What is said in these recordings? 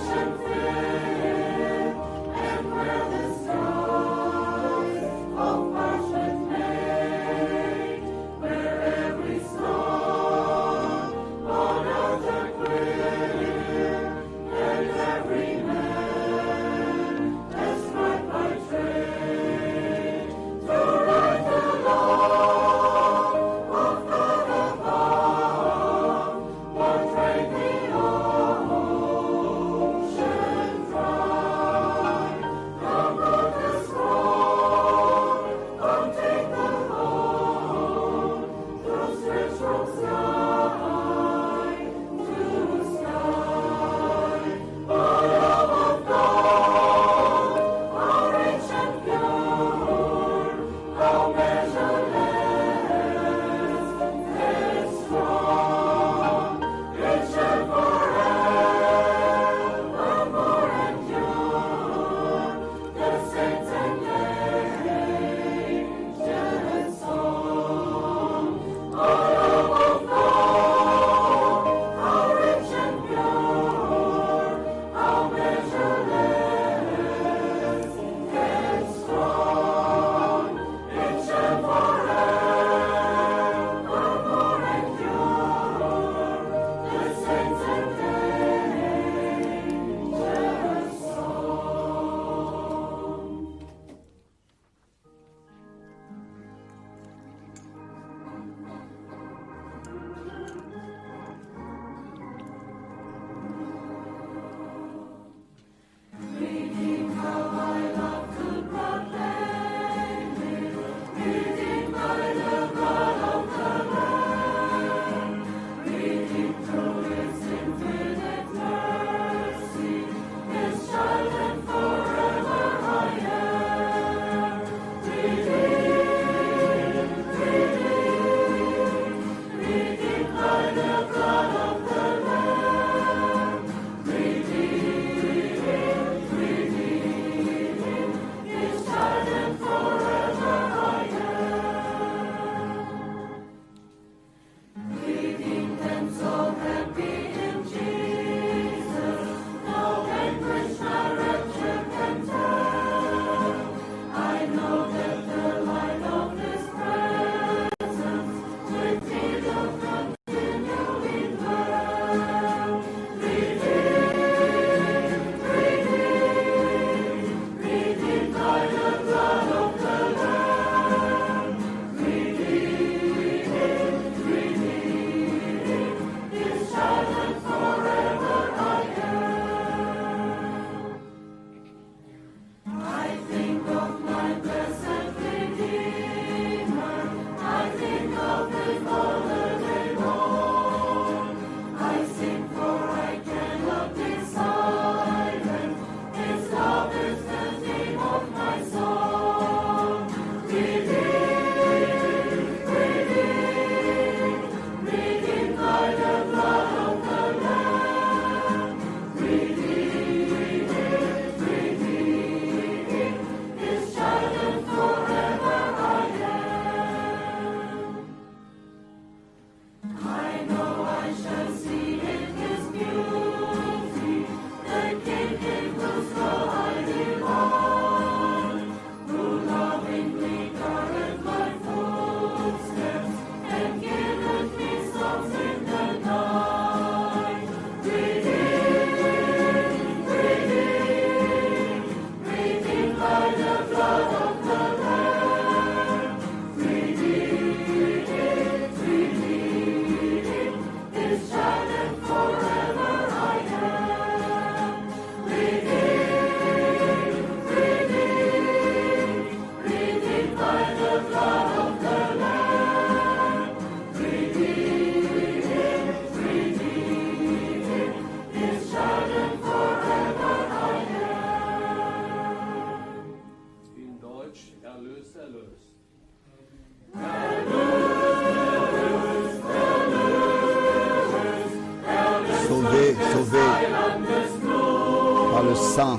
sang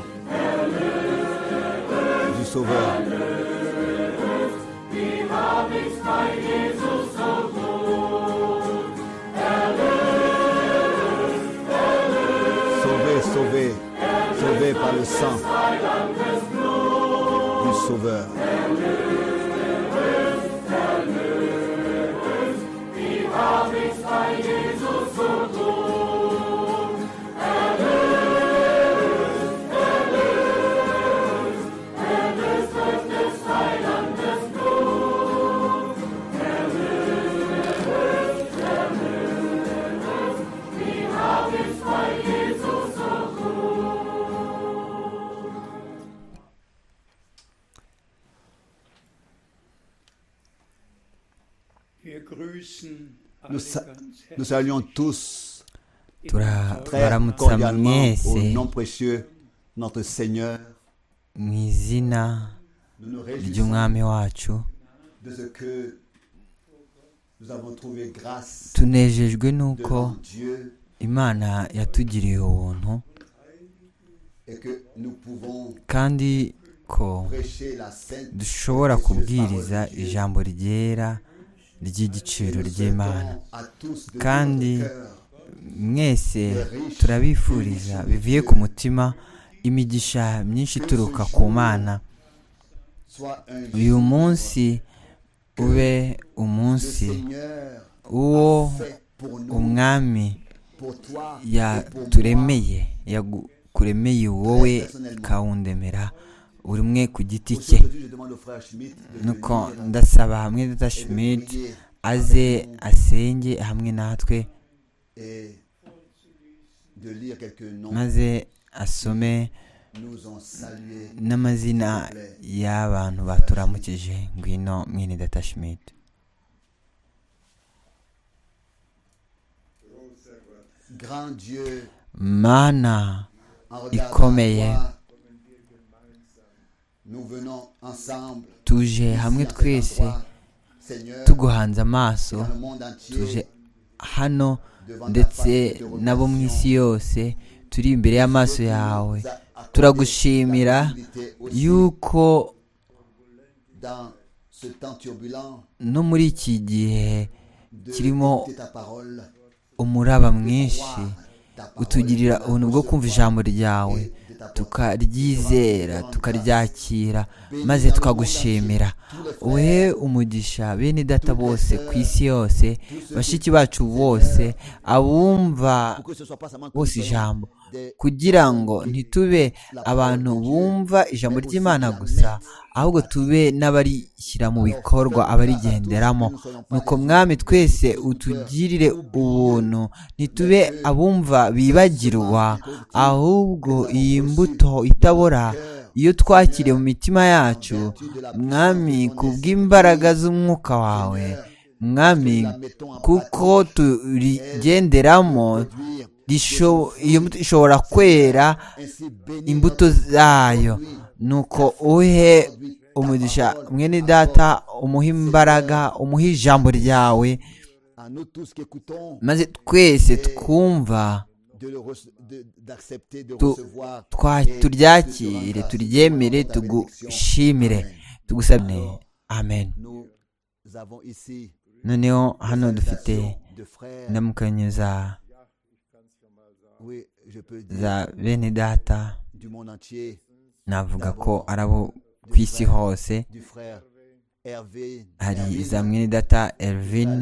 du Sauveur. Sauvé, sauvé. sauvés par le sang du Sauveur. Nous saluons tous très cordialement au nom précieux notre Seigneur. mu izina Nous nous réjouissons ry'umwami wacu de ce que nous avons trouvé grâce tunejejwe n'uko devant Dieu imana yatugiriye ubuntu et que nous pouvons kandi ko prêcher la sainte dushobora et précieuse kubwiriza parole de Dieu. ijambo ryera ry'igiciro Nous ry'imana souhaitons à tous de kandi tout notre cœur mwese turabifuriza bivuye ku mutima imigisha myinshi ituruka ku mana. soit un uyu jour munsi ube le umunsi Seigneur uwo a fait pour nous, umwami pour toi et pour moi. yaturemeye yakuremeye wowe ikawundemera buri umwe ku giti cye. Aujourd'hui, je demande au frère Schmidt de nuko venir ndasaba hamwe data Schmidt prier aze asenge hamwe natwe et de lire quelques noms maze asome nous ont salués. n'amazina y'abantu baturamukije. ngwino mwene data Schmidt. Grand Dieu, mana en regardant ikomeye, à toi, nous venons ensemble tuje hamwe ici, en cet twese endroit, Seigneur, tuguhanze amaso, dans le monde entier, tuje hano devant ta ndetse face, nous te nabo mu isi yose turi imbere y'amaso yawe. nous a accordé turagushimira la possibilité aussi yuko dans ce temps turbulent no muri iki gihe de kirimo écouter ta parole, umuraba de mwinshi croire ta parole, utugirira de ubuntu bwo kumva recevoir ijambo ryawe et de t'apporter tukaryizera tukaryakira maze tukagushimira. uhe umugisha bene data bose ku isi yose, bashiki bacu bose, abumva pour que ce soit pas seulement que bose nous soyons ijambo, des kugira ngo ntitube abantu bumva ijambo ry'Imana gusa, ahubwo tube n'abarishyira mu bikorwa, abarigenderamo. nuko mwami twese utugirire ubuntu, ntitube abumva bibagirwa, ahubwo iyi mbuto itabora iyo twakiriye mu mitima yacu mwami kubw'imbaraga z'umwuka wawe mwami, kuko turigenderamo iyo mbuto ishobora kwera imbuto zayo. nuko uhe umugisha mwene data, umuhe imbaraga, umuhe ijambo ryawe, à nous tous qui écoutons maze twese twumva d'accepter de Tu- recevoir turyakire, turyemere, tugushimire, tugusabire. amen. Nous avons ici noneho hano des dufite salutations de frères. indamukanyo za Oui, je peux dire za bene data, du monde entier, navuga ko ari abo ku isi hose. du frère Hervé, hari Hervé, za mwene data Elvin,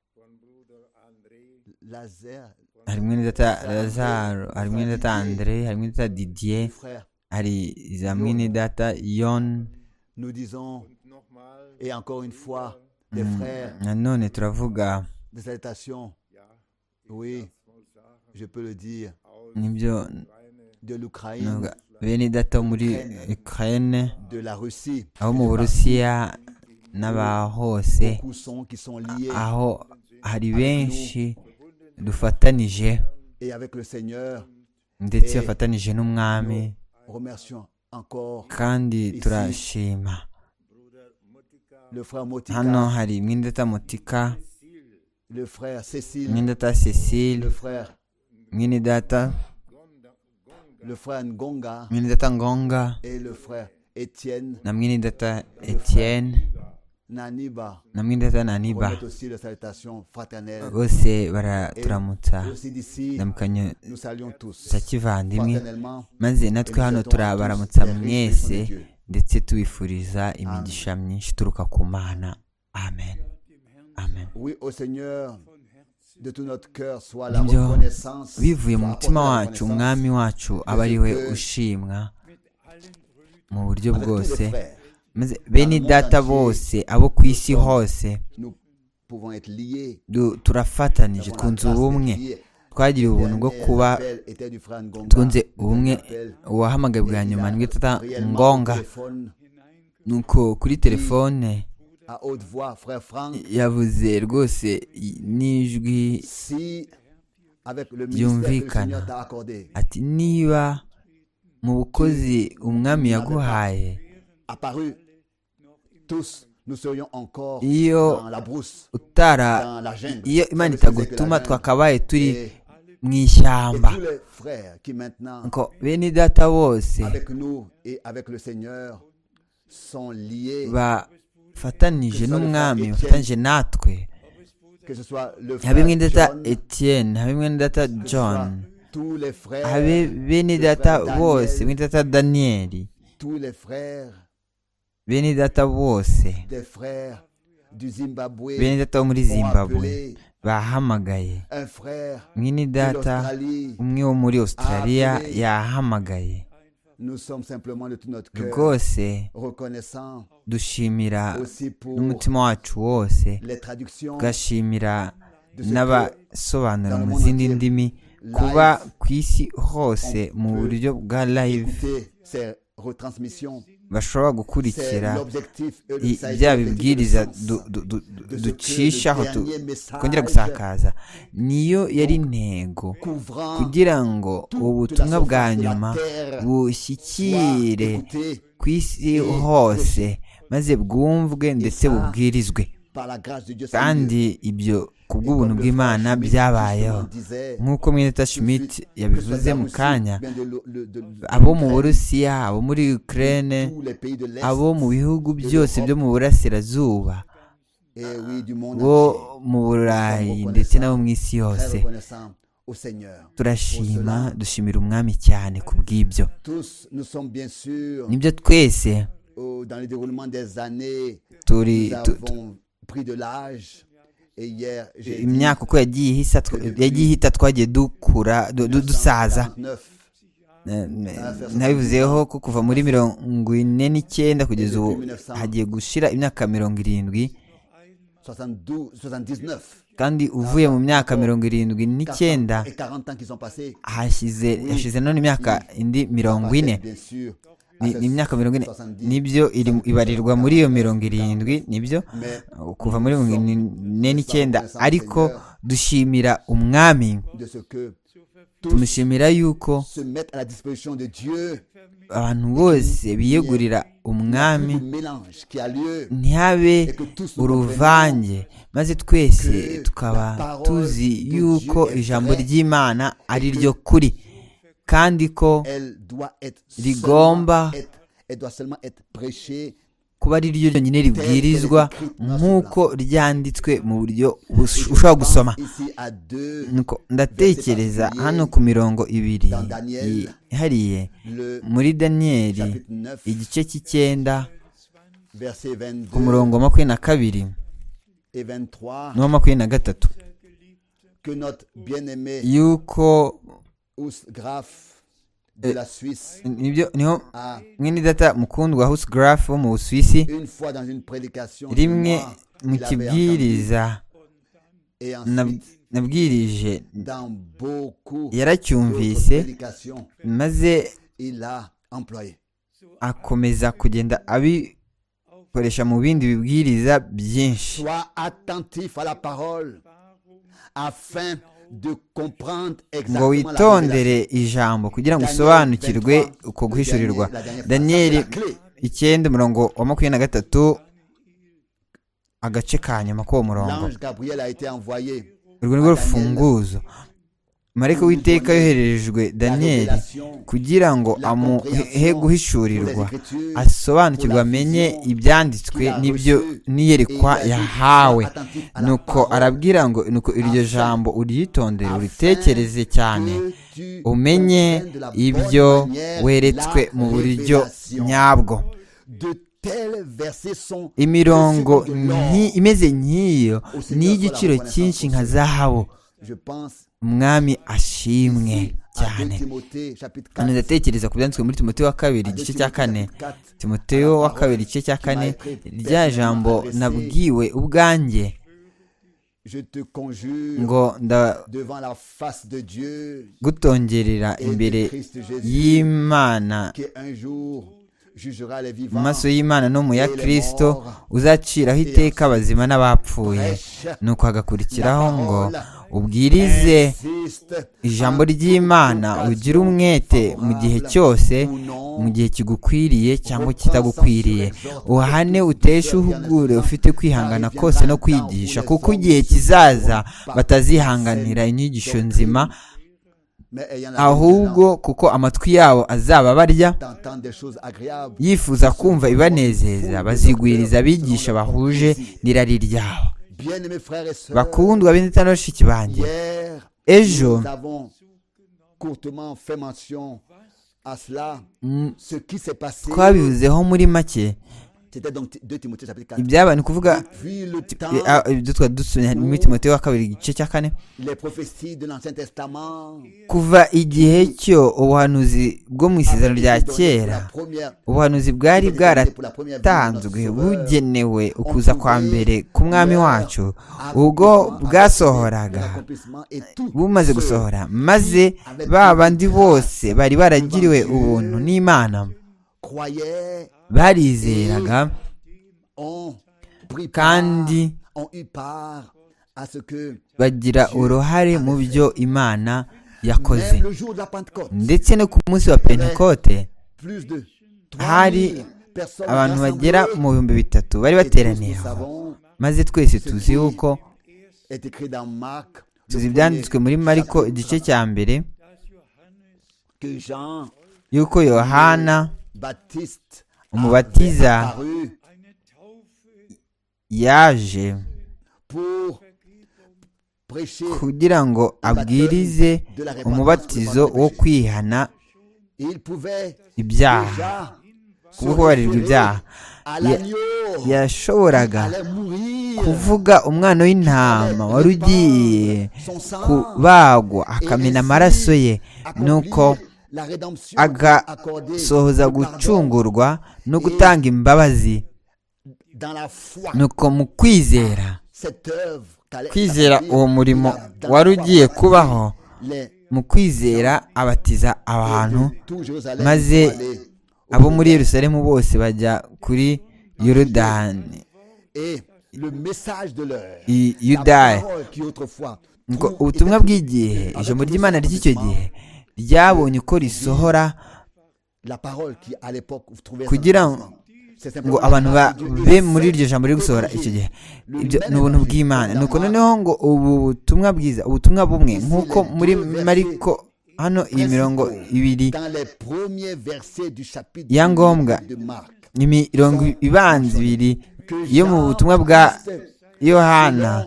Lazare, hari mwene data Lazaro, hari mwene data Andre, hari mwene data Didier, du frère. hari za mwene data Yon. Nous disons, et encore une fois, des frères, nanone turavuga des salutations. Oui, je peux le dire, nibyo de l'Ukraine, navuga bene data wo muri Ukraine, de la Russie. abo mu Burusiya n'aba hose, Beaucoup sont qui sont liés aho hari benshi dufatanije et avec le Seigneur. ndetse bafatanije n'umwami, Remercions encore kandi turashima. le frère Motika, hano hari mwene data Motika, le frère Cécile, mwene data Cecile, le frère mwene data Ngonga mwene data Ngonga et le frère Étienne. na mwene data Etienne Naniba na mwene data Naniba remettent aussi les salutations fraternelles. bose baraturamutsa Aussi d'ici, ndamukanyo nous saluons tous za kivandimwe fraternellement maze natwe hano turabaramutsa mwese ndetse tubifuriza imigisha myinshi ituruka ku Mana. Amen. Amen. Oui, au Seigneur, de tout notre cœur, soit la Ibyo reconnaissance, bivuye mu soit mutima apporter la wacu reconnaissance umwami wacu aba ari we ushimwa mu buryo avec tous les bwose, frères. maze bene data bose abo ku isi hose Nous pouvons être liés. turafatanije Nous avons twunze la grâce ubumwe, d'être liés. twagiriye ubuntu bwo Dernier kuba appel était du frère Ngonga. twunze Le ubumwe. dernier appel, Uwahamagaye bwa et il nyuma a nibwo tata réellement Ngonga, au téléphone, nuko kuri telefone à haute voix, frère Franck, yavuze rwose n'ijwi si avec le ministère que le byumvikana Seigneur t'a accordé, ati niba mu bukozi umwami yaguhaye apparu, tous nous serions encore iyo dans la brousse, utara dans la jungle. iyo Imana Dans le désert itagutuma de la twakabaye turi Et mu et ishyamba. tous les frères qui maintenant, Ngo bene data bose avec nous et avec le Seigneur, sont liés, bafatanije n'umwami, bafatanije natwe, que ce soit le habe frère mwene data John, Etienne, habe mwene data que ce soit John, tous les frères, habe bene le data frère bose, Daniel, mwene data Danieli, tous les frères, bene data bose, des frères du Zimbabwe, bene data bo muri ont Zimbabwe appelé bahamagaye, un frère mwene de data l'Australie. umwe wo muri Australia appelé. yahamagaye. Nous sommes simplement de tout notre cœur Rwose reconnaissants dushimira aussi pour n'umutima wacu wose, les traductions tugashimira de ce que n'abasobanura dans le mu monde zindi entier, ndimi live, kuba ku isi hose on mu peut buryo bwa live écouter ces retransmissions. bashobora C'est gukurikira l'objectif et ça a été bya l'objectif bibwiriza de sens de ce que ducishaho le dernier message twongera gusakaza, niyo yari intego, couvrant kugira ngo toute ubutumwa la bwa surface de la nyuma terre bushyikire soit écouté ku isi hose, maze bwumvwe ndetse bubwirizwe. par la grâce de Dieu. Kandi ibyo ku bw'ubuntu bw'Imana byabayeho, nk'uko Mwene Schmidt yabivuze mu kanya. Abo mu Burusiya, abo muri Ukraine, abo mu bihugu byose byo mu burasirazuba, bo mu Burayi ndetse n'abo mu isi yose, turashima, dushimira umwami cyane ku bw'ibyo. Nibyo twese imyaka uko yagiye ihita twagiye dusaza. Nabivuzeho ko kuva muri 49 kugeza ubu hagiye gushira imyaka 70, kandi uvuye mu myaka 79 hashize none imyaka indi 40. Ni imyaka 40, nibyo ibarirwa muri iyo 70, nibyo kuva muri 49. Ariko dushimira umwami, tumushimira yuko abantu bose biyegurira umwami, ntihabe uruvange, maze twese tukaba tuzi yuko ijambo ry'Imana ari ryo kuri, kandi ko rigomba kuba ari ryo ryonyine ribwirizwa nk'uko ryanditswe mu buryo ushobora gusoma. Ndatekereza hano ku mirongo 2 ihariye muri Daniyeli igice cy'9 ku murongo 22 n'uwa 23, yuko nibyo niho mwene data mukundwa Husgraf wo mu Busuwisi rimwe mu kibwiriza nabwirije yaracyumvise, maze akomeza kugenda abikoresha mu bindi bibwiriza byinshi. Ngo witondere ijambo kugira ngo usobanukirwe uko guhishurirwa. Daniyeli 9:23 agace ka nyuma k'uwo murongo. Urwo ni rwo rufunguzo. marayika w'iteka yoherejwe daniyeli kugira ngo amuhe guhishurirwa asobanukirwe amenye ibyanditswe n'ibyo niyerekwa yahawe. nuko arabwira ngo nuko iryo jambo uryitondere uritekereze cyane umenye ibyo weretswe mu buryo nyabwo. imirongo imeze nk'iyo ni iy'igiciro cyinshi nka zahabu. umwami ashimwe cyane. hano ndatekereza ku byanditswe muri timoteyo wa kabiri igice cya 4. timoteyo wa kabiri igice cya 4, rya jambo nabwiwe ubwanjye ngo gutongerera imbere y'Imana, mu maso y'Imana no mu ya Kristo, uzaciraho iteka abazima n'abapfuye. nuko hagakurikiraho ngo ubwirize ijambo ry'Imana, ugire umwete mu gihe cyose, mu gihe kigukwiriye cyangwa kitagukwiriye, uhane uteshe uhugure, ufite kwihangana kose no kwigisha, kuko igihe kizaza batazihanganira inyigisho nzima, ahubwo kuko amatwi yabo azaba barya yifuza kumva ibanezeza, bazigwiriza abigisha bahuje n'irari ryabo. bakundwa bene Data na bashiki banjye, ejo twabivuzeho muri make ibyabaye, ni kuvuga ibyo twari dusomye muri timoteyo wa kabiri igice cya 4. kuva igihe cyo ubuhanuzi bwo mu isezerano rya kera, ubuhanuzi bwari bwaratanzwe bugenewe ukuza kwa mbere k'umwami wacu, ubwo bwasohoraga bumaze gusohora, maze ba bandi bose bari baragiriwe ubuntu n'Imana barizeraga kandi bagira uruhare mu byo Imana yakoze. ndetse no ku munsi wa Pentekote hari abantu bagera mu 3,000 bari bateraniye aho, maze twese tuzi yuko ibyanditswe muri Mariko igice cya 1 yuko Yohana umubatiza yaje kugira ngo abwirize umubatizo wo kwihana ibyaha, kubwo kubabarirwa ibyaha. yashoboraga kuvuga umwana w'intama wari ugiye kubagwa akamena amaraso ye, nuko agasohoza gucungurwa no gutanga imbabazi. nuko mu kwizera uwo murimo wari ugiye kubaho, mu kwizera abatiza abantu, maze abo muri Yerusalemu bose bajya kuri Yorodani i Yudaya. ubutumwa bw'igihe, ijambo ry'Imana ry'icyo gihe ryabonye uko risohora kugira ngo abantu babe muri iryo jambo riri gusohora icyo gihe. ibyo ni ubuntu bw'Imana. nuko noneho ngo ubu butumwa bwiza, ubutumwa bumwe nk'uko muri Mariko hano iyi mirongo 2 ya ngombwa, imirongo ibanza 2 yo mu butumwa bwa Yohana.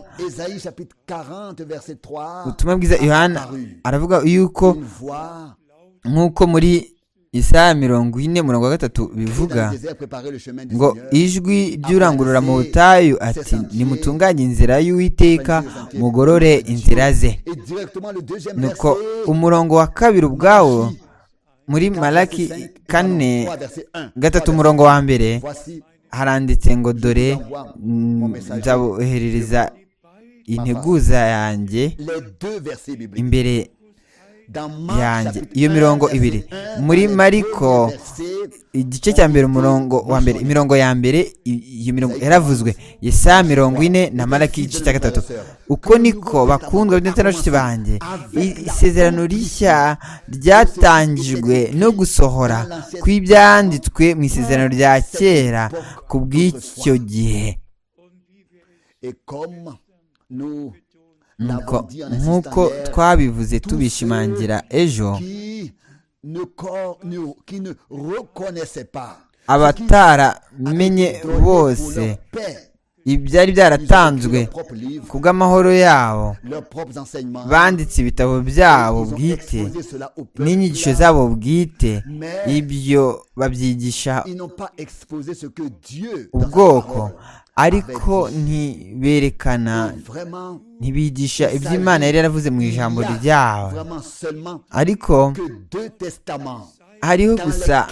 ubutumwa bwiza Yohana aravuga yuko nk'uko muri Isaya 40:3 bivuga ngo ijwi ry'urangurura mu butayu ati nimutunganye inzira y'Uwiteka, mugorore inzira ze. nuko umurongo wa 2 ubwawo muri Malaki 4:3 umurongo wa 1 haranditse ngo dore nzaboherereza integuza yanjye imbere yanjye. iyo mirongo 2 muri Mariko igice cya 1 umurongo wa 1, imirongo ya 1 iyo mirongo yaravuzwe, Yesaya 40 na Malaki igice cya 3. uko niko bakundwa ndetse n'abashiki banjye, isezerano rishya ryatangijwe no gusohora kw'ibyanditswe mu isezerano rya kera ku bw'icyo gihe. nk'uko twabivuze tubishimangira ejo, abataramenye bose ibyari byaratanzwe ku bw'amahoro yabo banditse ibitabo byabo bwite n'inyigisho zabo bwite, ibyo babyigisha ubwoko, ariko ntibigisha ibyo Imana yari yaravuze mu ijambo ryabo. Ariko hariho gusa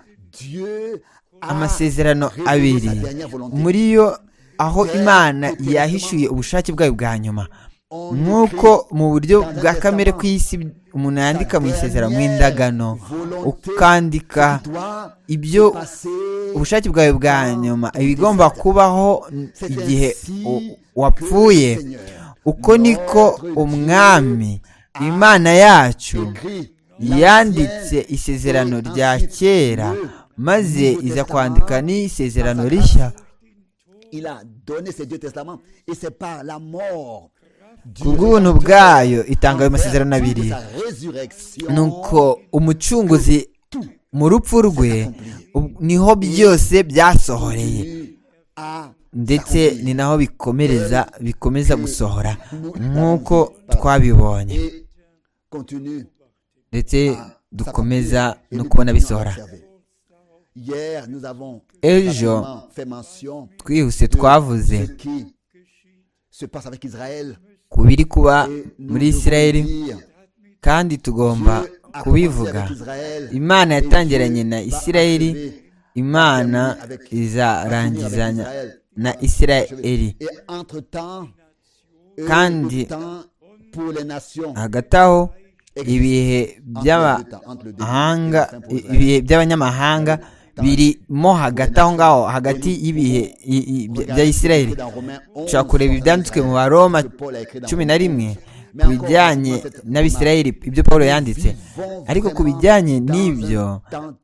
amasezerano abiri muri yo, aho Imana yahishuye ubushake bwayo bwa nyuma. Nk'uko mu buryo bwa kamere ku isi umuntu yandika mu isezerano, mu indagano, ukandika ibyo ubushake bwawe bwa nyuma, ibigomba kubaho igihe wapfuye, uko niko Umwami Imana yacu yanditse isezerano rya kera, maze iza kwandika n'isezerano rishya. Ku bw'ubuntu bwayo itanga ayo masezerano abiri. Nuko umucunguzi mu rupfu rwe niho byose byasohoreye, ndetse ni naho bikomeza gusohora nk'uko twabibonye, ndetse dukomeza no kubona bisohora. Ejo twihuse twavuze ku biri kuba muri Isirayeli, kandi tugomba kubivuga. Imana yatangiranye na Isirayeli, Imana izarangizanya na Isirayeli, kandi hagati aho ibihe by'abanyamahanga birimo hagati aho ngaho, hagati y'ibihe bya Isirayeli. Ushobora kureba ibyanditswe mu Baroma 11 ku bijyanye n'Abisirayeli, ibyo Pawulo yanditse. Ariko ku bijyanye n'ibyo,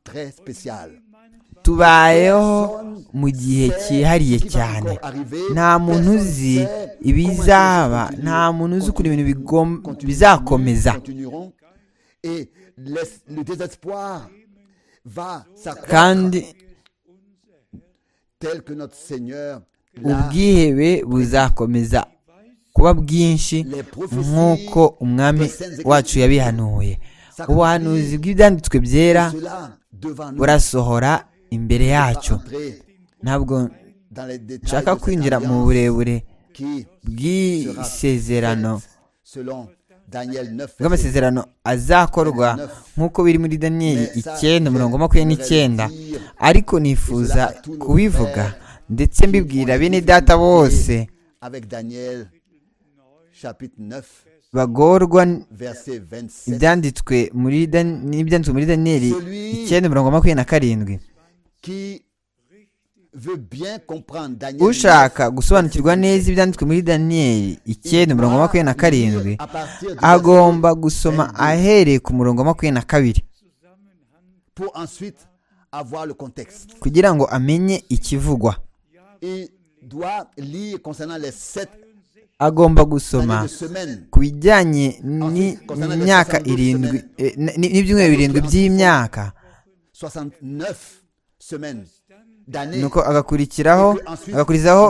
tubayeho mu gihe cyihariye cyane. Nta muntu uzi ibizaba, nta muntu uzi ukuntu ibintu bizakomeza, kandi ubwihebe buzakomeza kuba bwinshi nk'uko Umwami wacu yabihanuye. Ubuhanuzi bw'ibyanditswe byera burasohora imbere yacu. Ntabwo nshaka kwinjira mu burebure bw'isezerano, bw'amasezerano azakorwa nk'uko biri muri Daniyeli 9:29, ariko nifuza kubivuga ndetse mbibwira bene data bose bagorwa ibyanditswe muri Daniyeli 9:27. Ushaka gusobanukirwa neza ibyanditswe muri Daniyeli 9:27 agomba gusoma ahereye ku murongo wa 22 kugira ngo amenye ikivugwa. Agomba gusoma ku bijyanye n'imyaka 7 n'ibyumweru 7 by'imyaka, nuko agakurizaho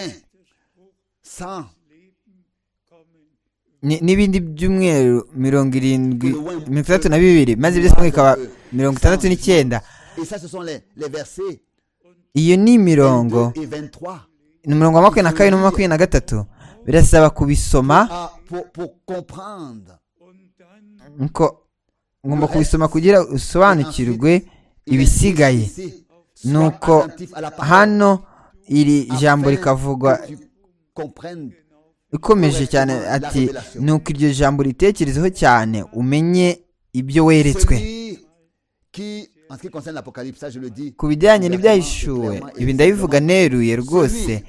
n'ibindi byumweru 62, maze byose bikaba 69. Iyo ni imirongo, ni umurongo wa 22 na 23. Birasaba kubisoma, nuko ngomba kubisoma kugira usobanukirwe ibisigaye. Nuko hano iri jambo rikavugwa ikomeje cyane, ati nuko iryo jambo ritekerezeho cyane umenye ibyo weretswe. Ku bijyanye n'ibyahishuwe, ibi ndabivuga neruye rwose.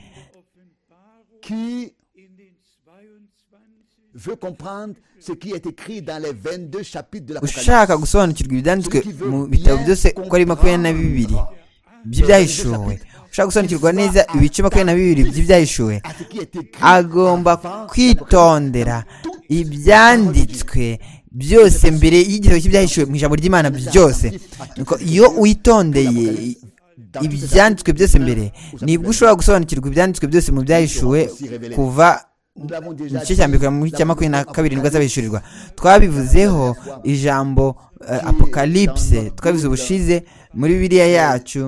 Ushaka gusobanukirwa ibyanditswe mu bitabo byose uko ari 22 by'ibyahishuwe, ushaka gusobanukirwa neza ibice 22 by'ibyahishuwe agomba kwitondera ibyanditswe byose mbere y'igitabo cy'ibyahishuwe mu ijambo ry'Imana byose. nuko iyo witondeye ibyanditswe byose mbere nibwo ushobora gusobanukirwa ibyanditswe byose mu byahishuwe kuva igice cya mbere muri cya 22 nibwo azabihishurirwa. Twabivuzeho ijambo apocalypse, twabivuze ubushize muri Bibiliya yacu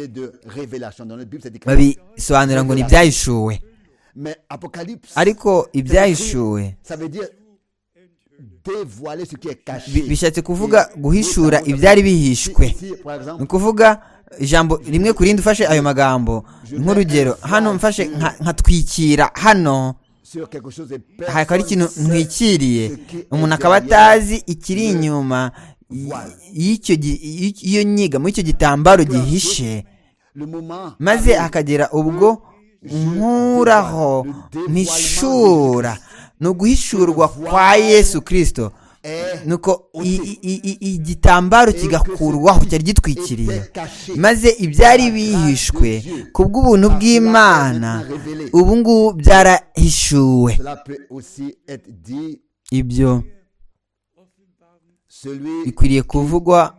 babisobanura ngo ni ibyahishuwe, ariko ibyahishuwe bishatse kuvuga guhishura ibyari bihishwe. ni ukuvuga ijambo rimwe ku rindi ufashe ayo magambo, nk'urugero hano mfashe nkatwikira hano hakaba ari ikintu ntwikiriye, umuntu akaba atazi ikiri inyuma y'iyo nyiga muri icyo gitambaro gihishe, maze hakagera ubwo nkuraho mpishura, ni uguhishurwa kwa Yesu Kristo. nuko igitambaro kigakurwaho cyari gitwikiriye, maze ibyari bihishwe ku bw'ubuntu bw'Imana ubu ngubu byarahishuwe. Ibyo bikwiriye kuvugwa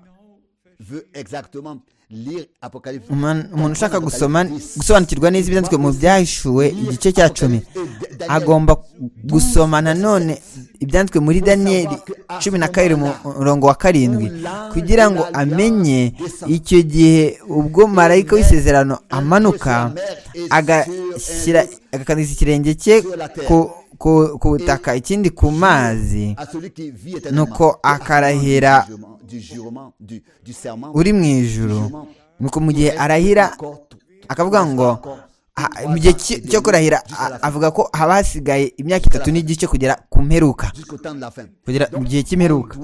umuntu ushaka gusobanukirwa neza ibyanditswe mu byahishuwe igice cya 10 agomba gusoma nanone ibyanditswe muri Daniyeli 12 umurongo wa 7 kugira ngo amenye icyo gihe ubwo marayika w'isezerano amanuka agakandisa ikirenge cye ku butaka ikindi ku mazi, nuko akarahira uri mu ijuru. nuko mu gihe arahira akavuga ngo mu gihe cyo kurahira avuga ko haba hasigaye imyaka 3 n'igice kugera ku mperuka, kugera mu gihe cy'imperuka.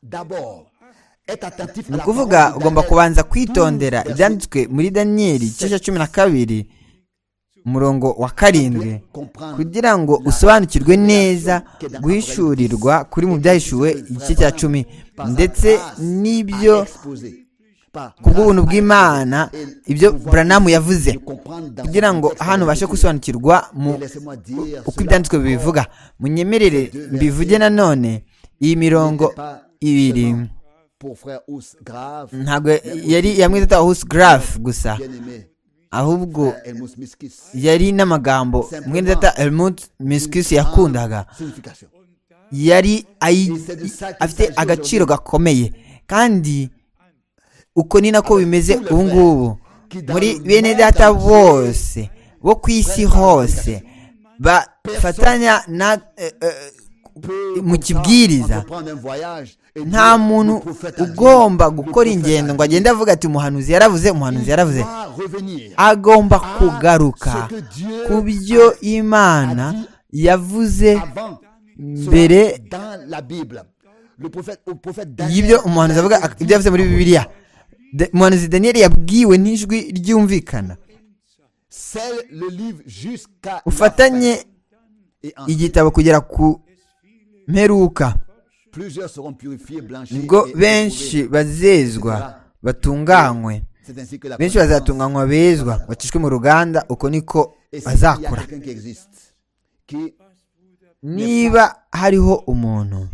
ni ukuvuga ugomba kubanza kwitondera ibyanditswe muri Daniyeli igice cya 12 umurongo wa 7 kugira ngo usobanukirwe neza guhishurirwa kuri mu byahishuwe igice cya 10 ndetse n'ibyo kubw'ubuntu bw'Imana ibyo Branham yavuze, kugira ngo hano bashe gusobanukirwa uko ibyanditswe bivuga. munyemerere mbivuge nanone, iyi mirongo 2 ntabwo yari yamwita Husgraf gusa, ahubwo yari n'amagambo mwene data Helmut Miskus yakundaga, yari afite agaciro gakomeye. kandi uko ni nako bimeze ubu ngubu muri bene data bose bo ku isi hose bafatanya mu kibwiriza. nta muntu ugomba gukora ingendo ngo agende avuga ati umuhanuzi yaravuze. agomba kugaruka ku byo Imana yavuze mbere y'ibyo umuhanuzi avuga, ibyo yavuze muri Bibiliya. umuhanuzi Daniyeli yabwiwe n'ijwi ryumvikana. ufatanye igitabo kugera ku mperuka, nibwo benshi bazezwa batunganywe, benshi bazatunganywa bezwa bacishwe mu ruganda. uko niko bazakora. niba hariho umuntu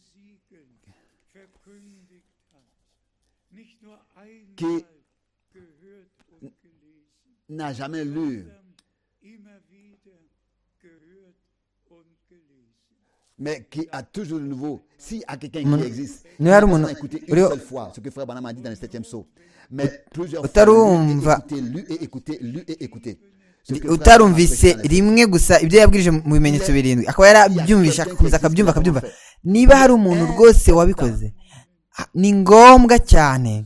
qui n'a jamais lu, mais qui a toujours de nouveau, si à quelqu'un qui existe, il a écouté une seule fois ce que Frère Branham a dit dans le 7e psaume, mais plusieurs fois lu et écouté. utarumvise rimwe gusa ibyo yabwirije mu bimenyetso 7 akaba yarabyumvisha akabyumva. niba hari umuntu rwose wabikoze, ni ngombwa cyane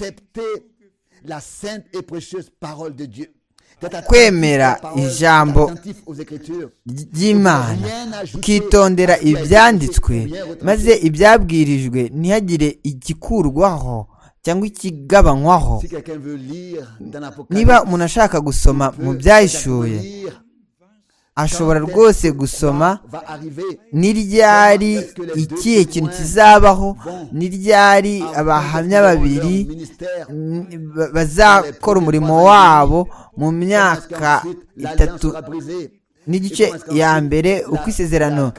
kwemera ijambo ry'Imana, ukitondera ibyanditswe, maze ibyabwirijwe ntihagire igikurwaho cyangwa ikigabanywaho. niba umuntu ashaka gusoma mu byahishuye ashobora rwose gusoma n'iryari ikihe kintu kizabaho, n'iryari abahamya babiri bazakora umurimo wabo mu myaka 3 n'igice ya mbere, uko isezerano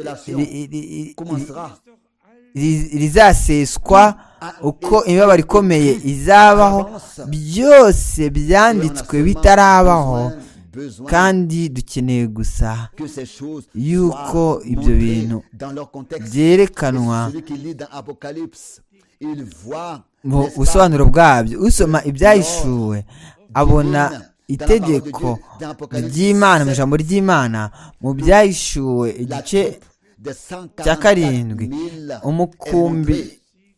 rizaseswa, uko imibabaro ikomeye izabaho, byose byanditswe bitarabaho, kandi dukeneye gusa yuko ibyo bintu byerekanwa mu busobanuro bwabyo. Usoma ibyahishuwe abona itegeko ry'Imana mu ijambo ry'Imana mu byahishuwe igice cya 7, umukumbi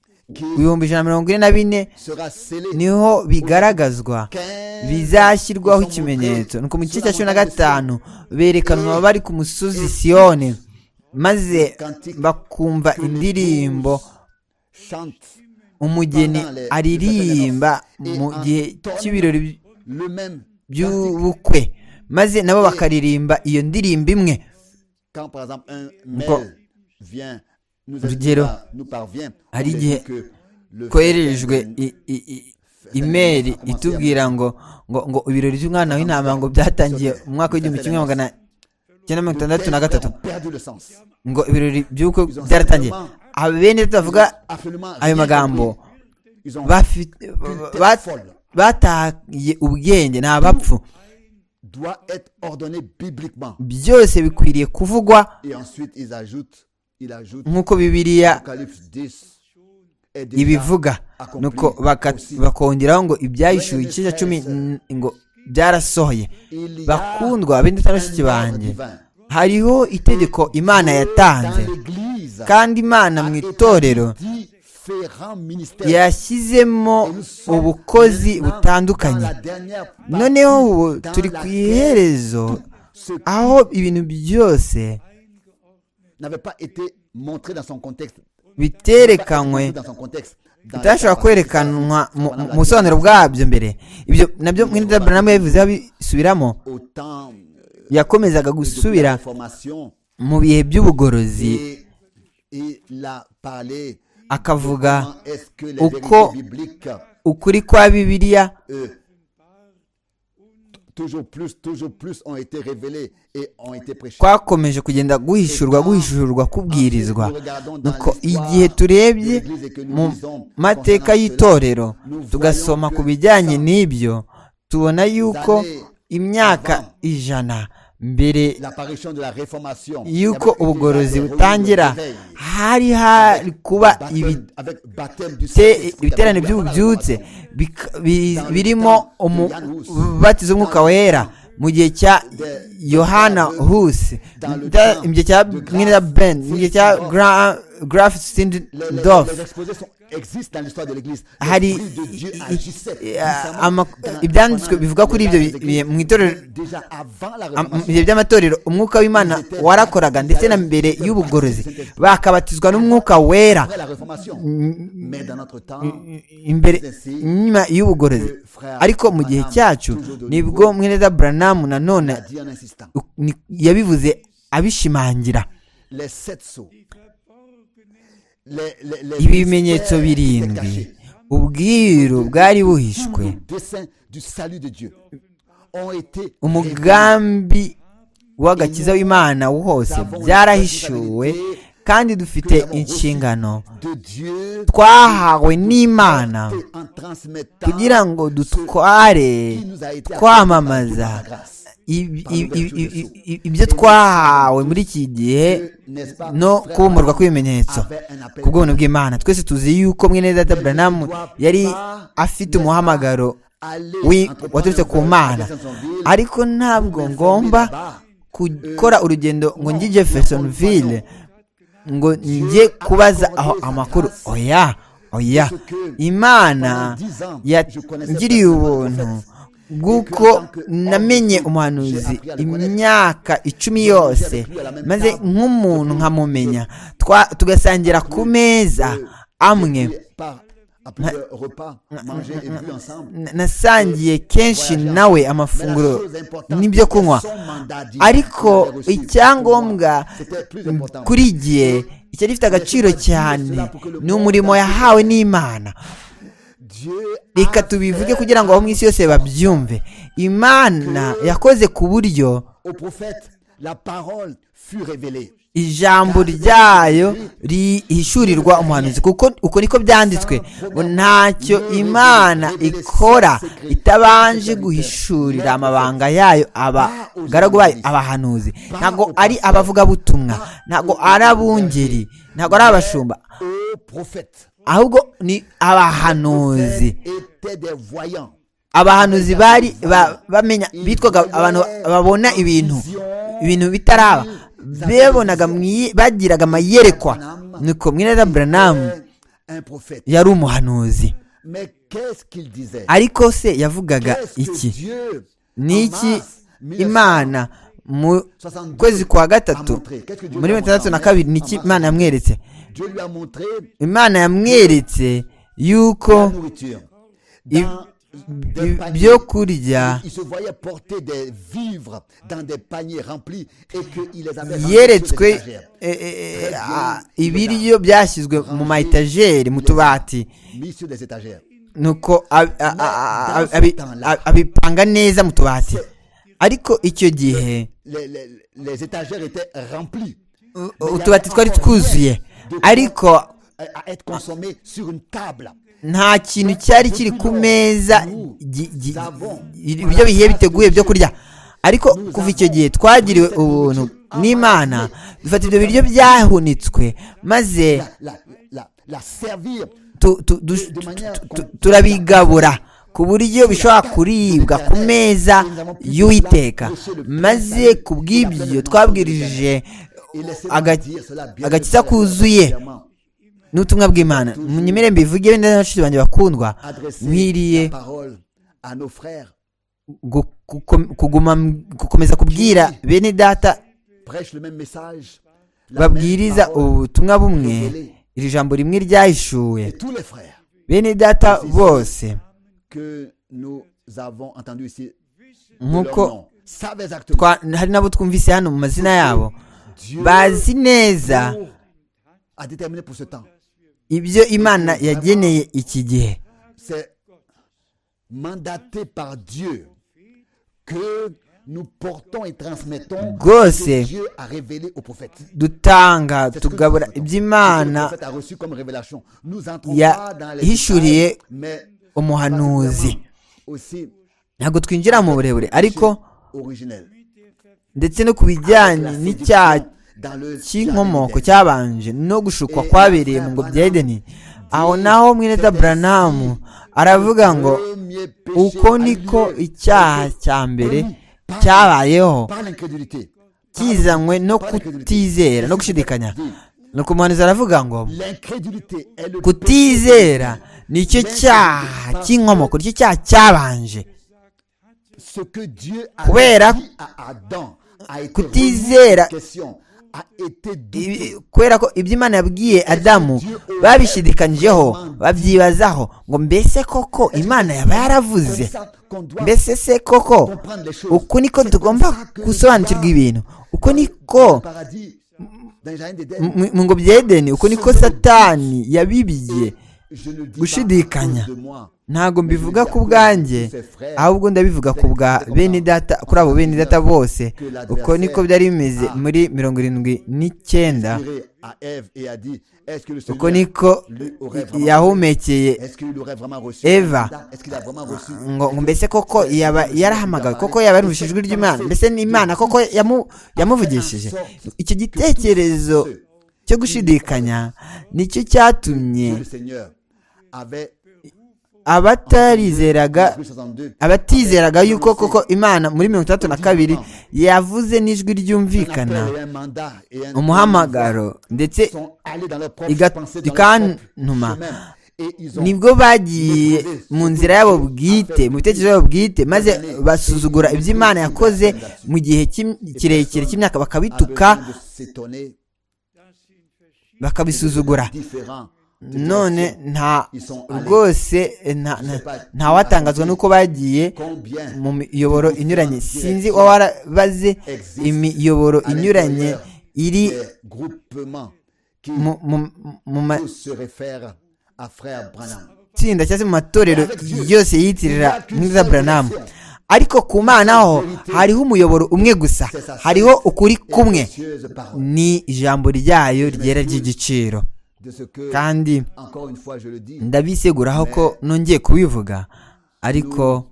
144 niho bigaragazwa, bizashyirwaho ikimenyetso. Nuko mu gice cya 15 berekanwa bari ku musozi Siyoni, maze bakumva indirimbo umugeni aririmba mu gihe cy'ibirori by'ubukwe, maze nabo bakaririmba iyo ndirimbo imwe. Urugero, hari igihe koherejwe imeri itubwira ngo ibirori by'umwana w'intama ngo byatangiye mu mwaka w'1963, ngo ibirori by'uko byaratangiye. Abene bavuga ayo magambo bataye ubwenge, ni abapfu. Byose bikwiriye kuvugwa nk'uko Bibiliya ibivuga. Nuko bakongeraho ngo ibyahishuwe igice cya 10 ngo byarasohoye. Bakundwa bene bashiki banjye, hariho itegeko Imana yatanze, kandi Imana mu itorero yashyizemo ubukozi butandukanye. Noneho ubu turi ku iherezo aho ibintu byose biterekanywe, bitashobora kwerekanwa mu busobanuro bwabyo mbere. Ibyo nabyo mwene Abrahamu yabivuze abisubiramo, yakomezaga gusubira mu bihe by'ubugorozi, akavuga uko ukuri kwa Bibiliya kwakomeje kugenda guhishurwa kubwirizwa. Nuko igihe turebye mu mateka y'itorero tugasoma ku bijyanye n'ibyo, tubona yuko imyaka 100 mbere yuko ubugorozi butangira, hari kuba ibiterane by'ububyutse birimo umubatizo w'umwuka wera mu gihe cya Yohana Hus, mu gihe cya Mwene Ben, mu gihe cya Graf Stindorf. Hari ibyanditswe bivuga kuri ibyo mu itorero, by'amatorero. Umwuka w'Imana warakoraga, ndetse na mbere y'ubugorozi bakabatizwa n'umwuka wera imbere nyuma y'ubugorozi. Ariko mu gihe cyacu nibwo mwene Abrahamu nanone yabivuze abishimangira. Ibimenyetso 7, ubwiru bwari buhishwe, umugambi w'agakiza w'Imana wose byarahishuwe, kandi dufite inshingano twahawe n'Imana kugira ngo dutware twamamaza ibyo twahawe muri iki gihe no kubumurwa kw'ibimenyetso ku bw'ubuntu bw'Imana. Twese tuzi yuko mwene Abrahamu yari afite umuhamagaro waturutse ku Mana, ariko ntabwo ngomba gukora urugendo ngo njye Jeffersonville ngo njye kubaza aho amakuru. Oya, Imana yangiriye ubuntu bw'uko namenye umuhanuzi imyaka 10 yose, maze nk'umuntu nkamumenya, tugasangira ku meza amwe nasangiye kenshi nawe amafunguro n'ibyo kunywa, ariko icyangombwa kuri jye icyo gifite agaciro cyane ni umurimo yahawe n'Imana. Reka tubivuge kugira ngo abo mu isi yose babyumve. Imana yakoze ku buryo ijambo ryayo rihishurirwa umuhanuzi, kuko uko niko byanditswe ngo ntacyo Imana ikora itabanje guhishurira amabanga yayo abagaragu bayo abahanuzi. Ntabwo ari abavugabutumwa, ntabwo ari abungeri, ntabwo ari abashumba, ahubwo ni abahanuzi. Abahanuzi bari bamenya, bitwaga abantu babona ibintu bitaraba, bebonaga bagiraga amayerekwa. Niko Mwene Branham yari umuhanuzi, ariko se yavugaga iki? Niki Imana mu kwezi kwa gatatu muri 1962 niki Imana yamweretse? Imana yamweretse yuko byo kurya yeretswe ibiryo byashyizwe mu mayetajeri, mu tubati, nuko abipanga neza mu tubati. Ariko icyo gihe utubati twari twuzuye, ariko nta kintu cyari kiri ku meza, ibyo bihe biteguye byo kurya. Ariko kuva icyo gihe twagiriwe ubuntu n'Imana, dufata ibyo biryo byahunitswe maze turabigabura ku buryo bishobora kuribwa ku meza y'Uwiteka. Maze ku bw'ibyo twabwirije agakiza kuzuye n'ubutumwa bw'Imana. Munyemere mbivuge bene n'abashiki banjye bakundwa, mwiriye gukomeza kubwira bene data babwiriza ubutumwa bumwe, iri jambo rimwe ryahishuwe. Bene data bose nk'uko hari nabo twumvise hano mu mazina yabo, bazi neza ibyo Imana yageneye iki gihe. Rwose dutanga tugabura iby'Imana yahishuriye umuhanuzi. Ntabwo twinjira mu burebure, ariko ndetse no ku bijyanye n'icyaha cy'inkomoko cyabanje no gushukwa kwabereye mu ngobyi ya Edeni, aho naho Mwene Branham aravuga ngo uko niko icyaha cya mbere cyabayeho, kizanywe no kutizera no gushidikanya. Nuko umuhanuzi aravuga ngo kutizera nicyo cyaha cy'inkomoko, nicyo cyaha cyabanje. Kubera kutizera, kubera ko ibyo Imana yabwiye Adamu babishidikanyijeho, babyibazaho ngo mbese koko Imana yaba yaravuze, mbese se koko uku niko tugomba gusobanukirwa ibintu, uko niko mu ngobyi ya Edeni, uko niko Satani yabibye gushidikanya. Ntabwo mbivuga ku bwanjye, ahubwo ndabivuga ku bwa bene data, kuri abo bene data bose. Uko niko byari bimeze muri 79. Uko niko yahumekeye Eva ngo mbese koko yaba yarahamagawe, koko yaba yarumvise ijwi ry'Imana, mbese ni Imana koko yamuvugishije. Icyo gitekerezo cyo gushidikanya nicyo cyatumye abatizeraga yuko koko Imana muri 1962 yavuze n'ijwi ryumvikana, umuhamagaro, ndetse ikantuma, nibwo bagiye mu nzira yabo bwite, mu bitekerezo byabo bwite, maze basuzugura ibyo Imana yakoze mu gihe kirekire cy'imyaka, bakabituka, bakabisuzugura. none rwose nta watangazwa n'uko bagiye mu miyoboro inyuranye. sinzi uba warabaze imiyoboro inyuranye iri mu matsinda cyangwa se mu matorero yose yitirira nk'iza Branham, ariko ku Mana ho hariho umuyoboro umwe gusa, hariho ukuri kumwe, ni ijambo ryayo ryera ry'igiciro. kandi ndabiseguraho ko nongeye kubivuga, ariko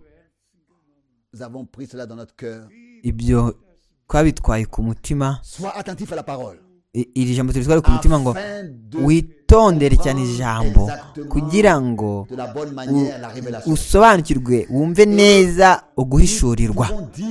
ibyo twabitwaye ku mutima. iri jambo turitware ku mutima ngo witondere cyane ijambo kugira ngo usobanukirwe, wumve neza uguhishurirwa.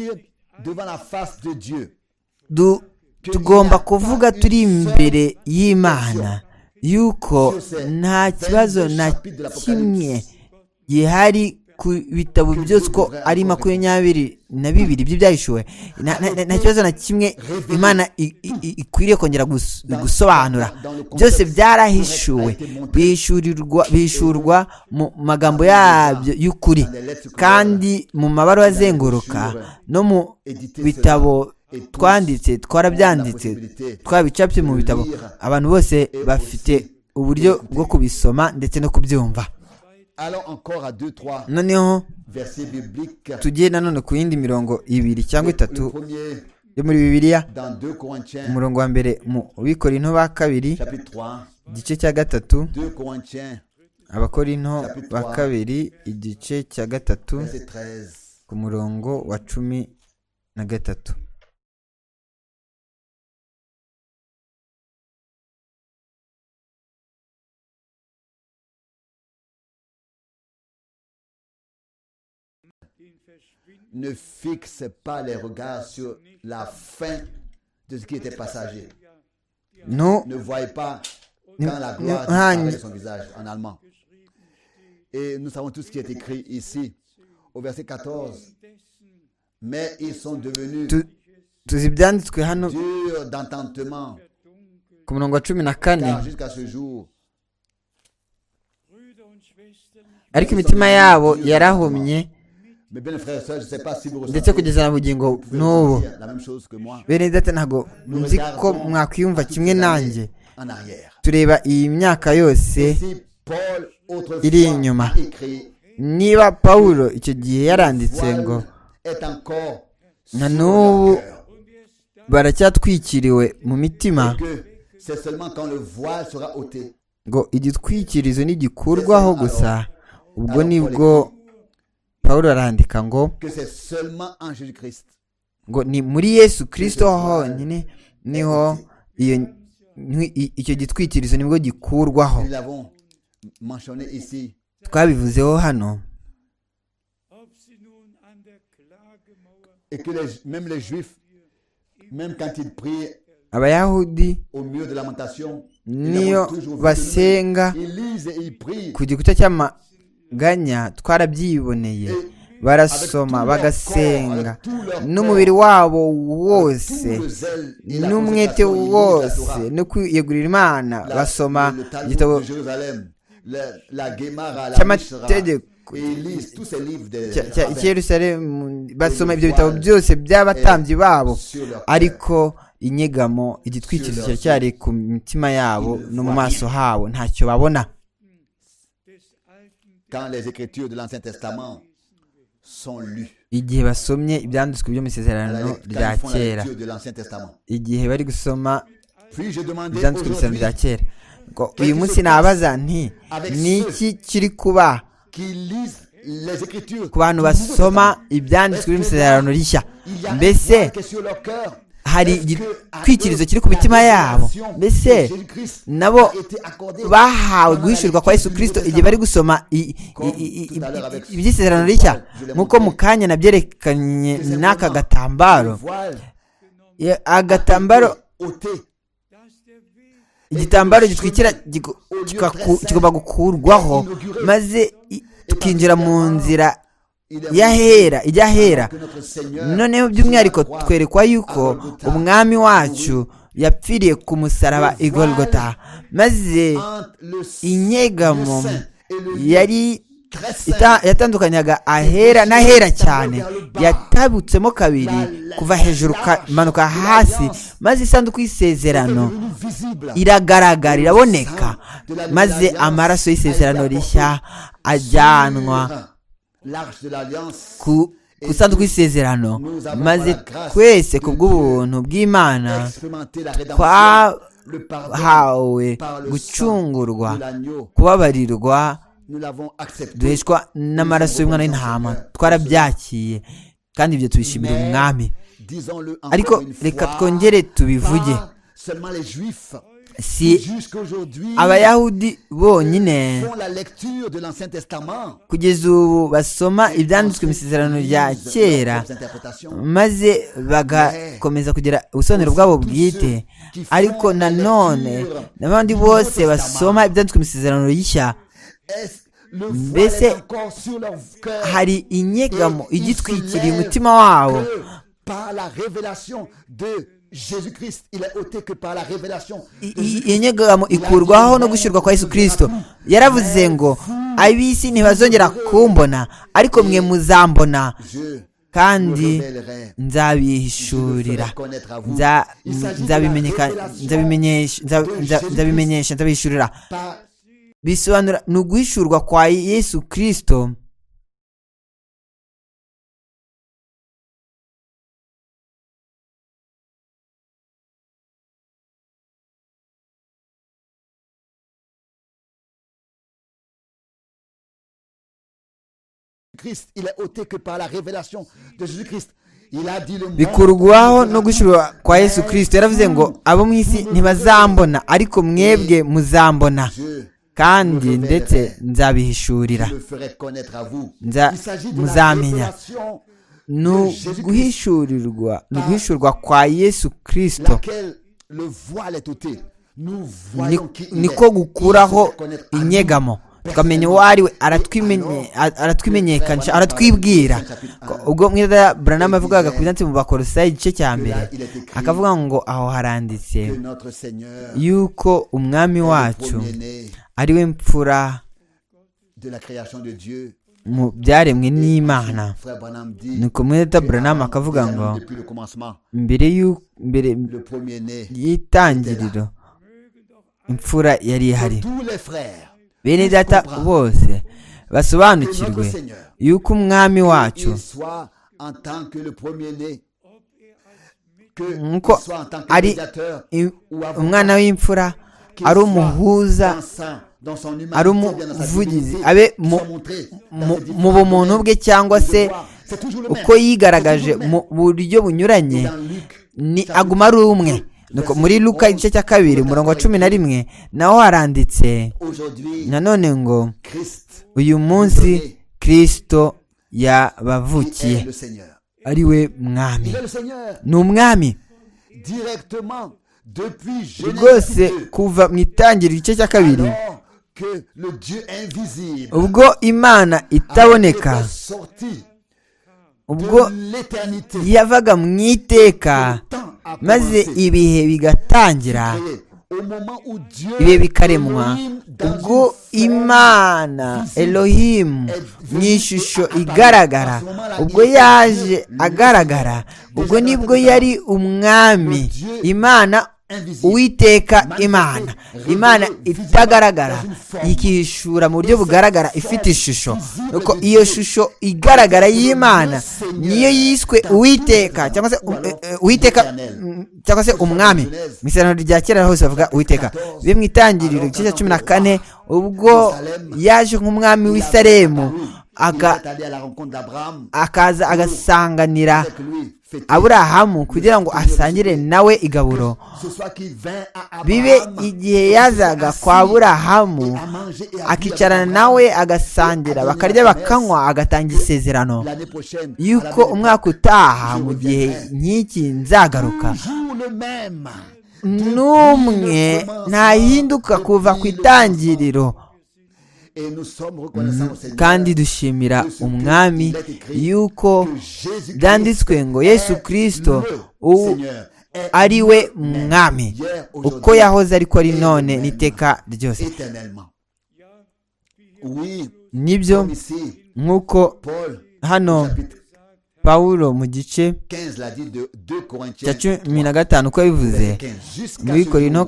tugomba kuvuga turi imbere y'Imana yuko nta kibazo na kimwe gihari ku bitabo byose ko ari 22 by'ibyahishuwe. nta kibazo na kimwe Imana ikwiriye kongera gusobanura. byose byarahishuwe, bihishurwa mu magambo yabyo y'ukuri, kandi mu mabaruwa azenguruka no mu bitabo twanditse, twarabyanditse, twabicapye mu bitabo. abantu bose bafite uburyo bwo kubisoma ndetse no kubyumva. noneho tugiye nanone ku yindi mirongo 2 cyangwa 3 yo muri Bibiliya. umurongo wa mbere mu Bikorinto ba kabiri igice cya 3, Abakorinto ba kabiri igice cya 3 ku murongo wa 13. Ne fixe pas les regards sur la fin de ce qui était passager. Ne voyez pas quand la gloire disparaît de son visage, en allemand. Et nous savons tout ce qui est écrit ici, au verset 14. Mais ils sont devenus durs d'entendement, car jusqu'à ce jour, ariko imitima yabo yarahumye ndetse kugeza na bugingo n'ubu. bene data, ntabwo nzi ko mwakwiyumva kimwe nanjye. tureba iyi myaka yose iri inyuma. niba Pawulo icyo gihe yaranditse ngo na n'ubu baracyatwikiriwe mu mitima, ngo igitwikirizo nigikurwaho gusa, ubwo nibwo Pawulo arandika ngo ni muri Yesu Kristo honyine niho icyo gitwikirizo nibwo gikurwaho. twabivuzeho hano. Abayahudi niyo basenga ku gikuta cy'amaganya, twarabyiboneye, barasoma bagasenga n'umubiri wabo wose n'umwete wose no kwiyegurira Imana. basoma igitabo cy'amategeko cya Yerusalemu, basoma ibyo bitabo byose by'abatambyi babo, ariko inyegamo, igitwikirizo cyari ku mitima yabo no mu maso habo, ntacyo babona. igihe basomye ibyanditswe byo mu isezerano rya kera, igihe bari gusoma ibyanditswe mu isezerano rya kera, ngo uyu munsi nabaza nti ni iki kiri kuba ku bantu basoma ibyanditswe mu isezerano rishya? mbese hari igitwikirizo kiri ku mitima yabo? mbese nabo bahawe guhishurwa kwa Yesu Kristo igihe bari gusoma iby'isezerano rishya? nk'uko mu kanya nabyerekanye n'aka gatambaro. igitambaro gitwikira kigomba gukurwaho, maze tukinjira mu nzira ijya hera. noneho by'umwihariko twerekwa yuko umwami wacu yapfiriye ku musaraba i Golgotha, maze inyegamo yari yatandukanyaga ahera n'ahera cyane yatabutsemo kabiri kuva hejuru manuka hasi, maze isanduku y'isezerano iragaragara, iraboneka, maze amaraso y'isezerano rishya ajyanwa ku isanduku y'isezerano, maze twese ku bw'ubuntu bw'Imana twahawe gucungurwa, kubabarirwa, duheshwa n'amaraso y'umwana w'intama, twarabyakiye kandi ibyo tubishimira umwami. Ariko reka twongere tubivuge, si abayahudi bonyine kugeza ubu basoma ibyanditswe mu isezerano rya kera maze bagakomeza kugira ubusobanuro bwabo bwite, ariko nanone n'abandi bose basoma ibyanditswe mu isezerano rishya, mbese hari inyegamo igitwikiriye umutima wabo. Iyi nyegamo ikurwaho no gushyirwa kwa Yesu Kristo. Yaravuze ngo ab'isi ntibazongera kumbona, ariko mwe muzambona kandi nzabihishurira, nzabimenyesha, nzabihishurira. Bisobanura ni uguhishurwa kwa Yesu Kristo bikurwaho no guhishurwa kwa Yesu Kristo. Yaravuze ngo abo mu isi ntibazambona, ariko mwebwe muzambona kandi ndetse nzabihishurira, muzamenya. Ni uguhishurwa kwa Yesu Kristo, niko gukuraho inyegamo, tukamenya uwo ari we, aratwimenyekanisha, aratwibwira. Ubwo mwida Branham avugaga ku byanditse mu Bakolosayi igice cya mbere, akavuga ngo aho haranditse yuko umwami wacu ari we mfura mu byaremwe n'Imana. Nuko mwida Branham akavuga ngo mbere y'itangiriro imfura yari ihari. Bene data bose basobanukirwe yuko umwami wacu nkuko ari umwana w'imfura, ari umuhuza, ari umuvugizi, abe mu bumuntu bwe cyangwa se uko yigaragaje mu buryo bunyuranye, ni aguma ari umwe. Nuko muri Luka igice cya 2 umurongo wa 11 naho haranditse nanone ngo uyu munsi Kristo yabavukiye, ari we mwami. Ni umwami rwose kuva mu itangiriro igice cya 2, ubwo Imana itaboneka, ubwo yavaga mu iteka maze ibihe bigatangira, ibihe bikaremwa, ubwo Imana Elohim mu ishusho igaragara, ubwo yaje agaragara, ubwo nibwo yari umwami, Imana Uwiteka, Imana itagaragara ikihishura mu buryo bugaragara ifite ishusho. Nuko iyo shusho igaragara y'Imana niyo yiswe Uwiteka cyangwa se Uwiteka cyangwa se umwami. Mu isezerano rya kera hose bavuga Uwiteka. Bibe mu itangiriro igice cya 14 ubwo yaje nk'umwami w'i Salemu, akaza agasanganira Aburahamu kugira ngo asangire nawe igaburo. Bibe igihe yazaga kwa Aburahamu akicarana nawe agasangira, bakarya bakanywa, agatanga isezerano yuko umwaka utaha mu gihe nk'iki nzagaruka. N'umwe ntahinduka kuva ku itangiriro. Kandi dushimira umwami yuko byanditswe ngo Yesu Kristo ari we mwami, uko yahoze ariko ari none n'iteka ryose. Nibyo nk'uko hano Pawulo mu gice cya 15 uko yabivuze muri Korinto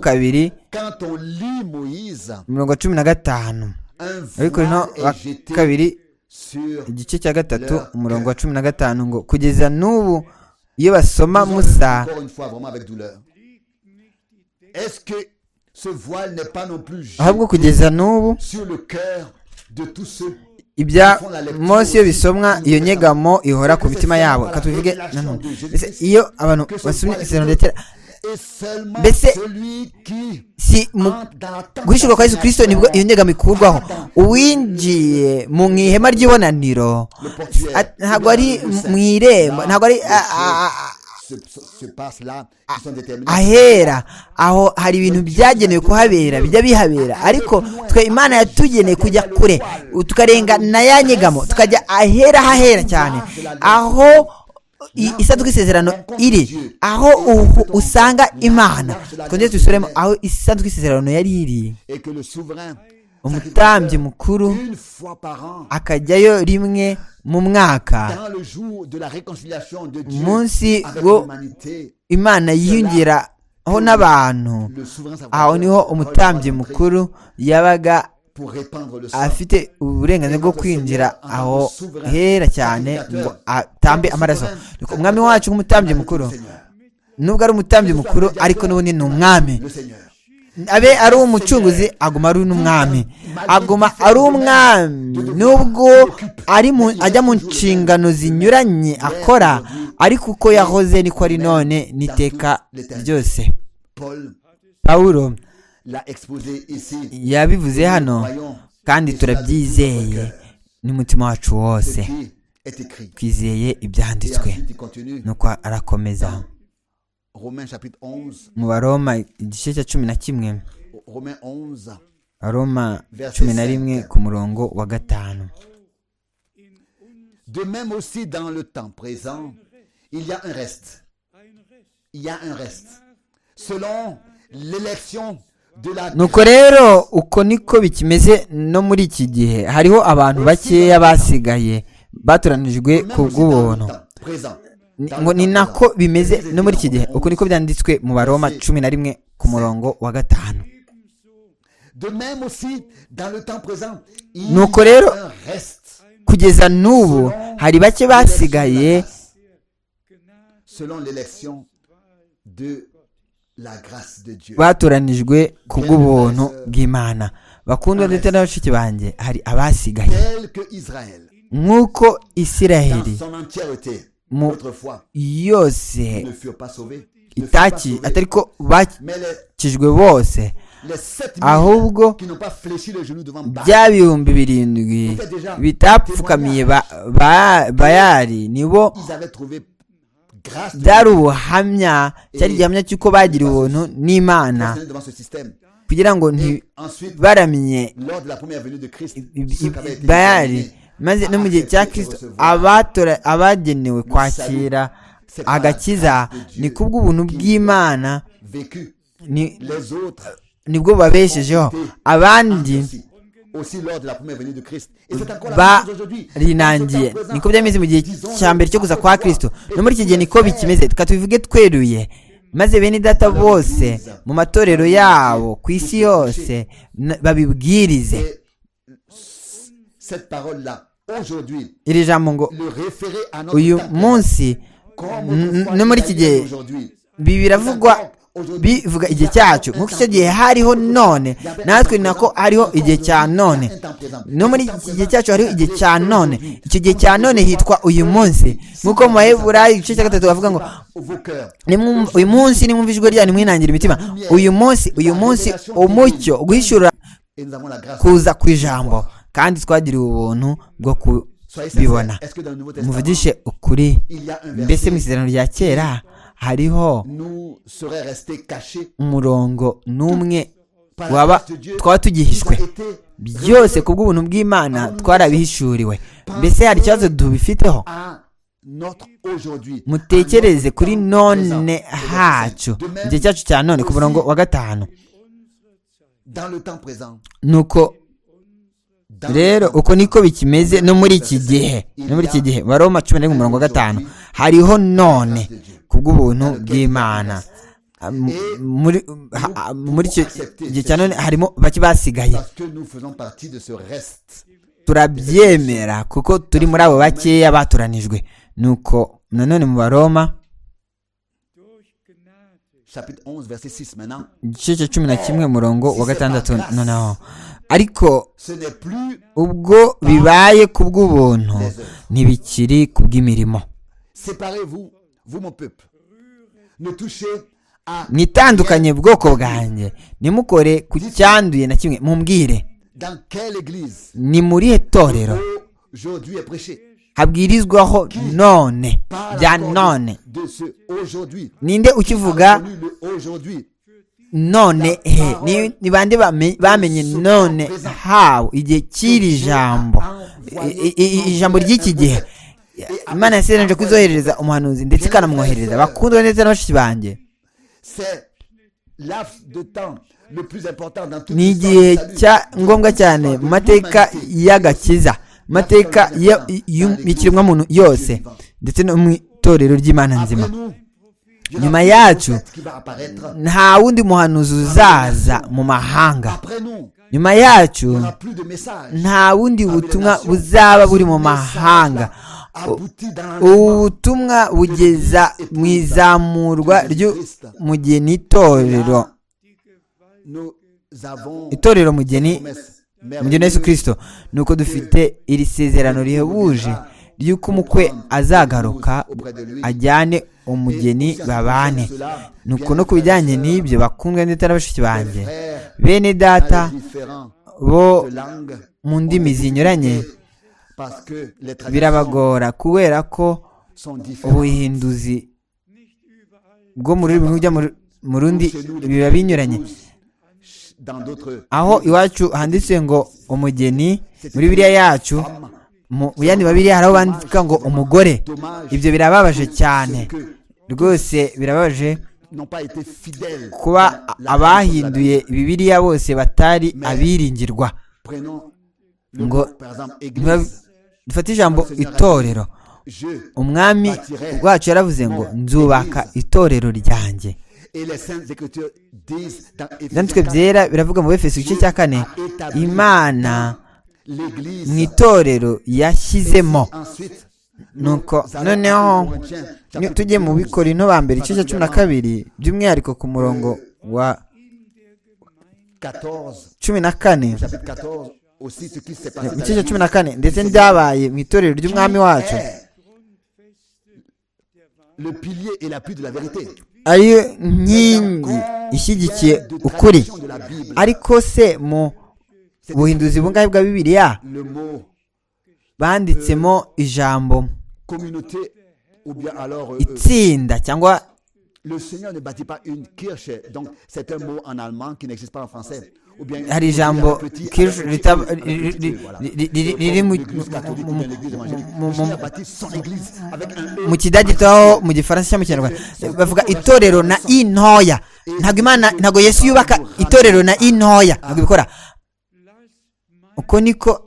2:15, muri Korinto 2 igice cya 3:15 ngo kugeza n'ubu iyo basoma Musa ahubwo kugeza n'ubu ibya Mose iyo bisomwa iyo nyegamo ihora ku mitima yabo. Katuvuge nanone iyo abantu basomye isezerano rya kera, mbese si guhishurwa kwa Yesu Kristo nibwo iyo nyegamo ikurwaho. Uwinjiye mu ihema ry'ibonaniro ntabwo ari mu irembo, ntabwo ari ahera, aho hari ibintu byagenewe kuhabera bijya bihabera, ariko twe Imana yatugeneye kujya kure tukarenga na ya nyegamo tukajya ahera hahera cyane, aho isanduku y'isezerano iri, aho usanga Imana. Twongere tubisoremo aho isanduku y'isezerano yari iri. Umutambyi mukuru akajyayo rimwe mu mwaka, umunsi wo Imana yiyongeraho n'abantu. Aho niho umutambyi mukuru yabaga afite uburenganzira bwo kwinjira aho hera cyane ngo atambe amaraso. Umwami wacu nk'umutambyi mukuru, nubwo ari umutambyi mukuru ariko n'ubundi ni umwami. Abe ari umucunguzi aguma ari n'umwami, aguma ari umwami nubwo ajya mu nshingano zinyuranye akora, ariko uko yahoze niko ari none n'iteka ryose. Pawulo yabivuze hano kandi turabyizeye n'umutima wacu wose, twizeye ibyanditswe. Nuko arakomeza mu Baroma igice cya 11, Baroma 11 ku murongo wa 5. De même aussi dans le temps présent, il y a un reste. Il y a un reste. Selon l'élection de la grâce. Nuko rero uko niko bikimeze no muri iki gihe, hariho abantu bakeya basigaye batoranijwe ku bw'ubuntu. Ngo ni nako bimeze no muri iki gihe, uko niko byanditswe mu Baroma 11 ku murongo wa 5. Nuko rero kugeza n'ubu hari bake basigaye batoranijwe ku bw'ubuntu bw'Imana. Bakundwa ndetse n'abashiki banjye, hari abasigaye nk'uko Isiraheli mu yose atari ko bakijwe bose, ahubwo bya 7,000 bitapfukamiye Bayali nibo byari ubuhamya, cyari igihamya cy'uko bagiriwe ubuntu n'Imana kugira ngo ntibaramye Bayali. Maze no mu gihe cya Kristo abagenewe kwakira agakiza ni kubw'ubuntu bw'Imana nibwo babeshejeho, abandi barinangiye. Niko byameze mu gihe cya mbere cyo kuza kwa Kristo, no muri iki gihe niko bikimeze. Tubivuge tweruye, maze bene data bose mu matorero yabo ku isi yose babibwirize iri jambo ngo uyu munsi no muri iki gihe biravugwa, bivuga igihe cyacu nk'uko icyo gihe hariho none, natwe nako hariho igihe cya none. No muri iki gihe cyacu hariho igihe cya none. Icyo gihe cya none hitwa uyu munsi, nk'uko mu Baheburayo igice cya 3 bavuga ngo uyu munsi nimwumva ijwi ryanyu nimwinangire imitima. Uyu munsi umucyo guhishura kuza ku ijambo, kandi twagiriwe ubuntu bwo kubibona. Muvugishe ukuri, mbese mu isezerano rya kera hariho umurongo n'umwe twaba tugihishwe? Byose ku bw'ubuntu bw'Imana twarabihishuriwe. Mbese hari ikibazo tubifiteho? mutekereze kuri none hacu, igihe cyacu cya none, ku murongo wa 5. nuko rero uko niko bikimeze no muri iki gihe, Baroma 11 umurongo wa 5. hariho none kubw'ubuntu bw'Imana. muri icyo gihe cya none harimo bake basigaye, turabyemera kuko turi muri abo bakeya batoranijwe. nuko nanone mu Baroma igice cya 11 umurongo wa 6, noneho ariko ubwo bibaye kubw'ubuntu ntibikiri kubw'imirimo. mwitandukanye bwoko bwanjye, nimukore ku cyanduye na kimwe. mumbwire ni muri torero habwirizwaho none, bya none. ninde ukivuga none ni bande bamenye none hawo igihe cy'iri jambo, ijambo ry'iki gihe Imana yasezeranije kuzohereza umuhanuzi ndetse ikanamwohereza. bakundwa ndetse n'abashiki banjye, ni igihe cya ngombwa cyane mu mateka y'agakiza, mateka y'ikiremwamuntu yose, ndetse no mu itorero ry'Imana nzima. nyuma yacu nta wundi muhanuzi uzaza mu mahanga. nyuma yacu nta wundi butumwa buzaba buri mu mahanga. ubutumwa bugeza mu izamurwa ry'umugeni, itorero mugeni Yesu Kristo. nuko dufite iri sezerano rihebuje ry'uko umukwe azagaruka ajyane umugeni babane. nuko no ku bijyanye n'ibyo, bakundwa ndetse n'abashiki banjye, bene data bo mu ndimi zinyuranye, birabagora kubera ko ubuhinduzi bwo mu rurimi rujya mu rundi biba binyuranye. aho iwacu handitse ngo umugeni muri Bibiliya yacu, mu yandi Bibiliya hari aho bandika ngo umugore. ibyo birababaje cyane rwose, birababaje kuba abahinduye Bibiliya bose batari abiringirwa. ngo dufate ijambo itorero, umwami wacu yaravuze ngo nzubaka itorero ryanjye. ibyanditswe byera biravuga mu Efeso igice cya 4, Imana mu itorero yashyizemo. nuko noneho tujye mu Bikorinto ba mbere igice cya 12, by'umwihariko ku murongo wa 14, igice cya 14, ndetse n'ibyabaye mu itorero ry'umwami wacu, ariyo nkingi ishyigikiye ukuri. ariko se mu buhinduzi bungahe bwa Bibiliya banditsemo ijambo itsinda cyangwa hari ijambo riri mu kidage aho mu gifaransa cyangwa mu kinyarwanda bavuga itorero na intoya. ntabwo Yesu yubaka itorero na intoya, ntabwo bikora uko. niko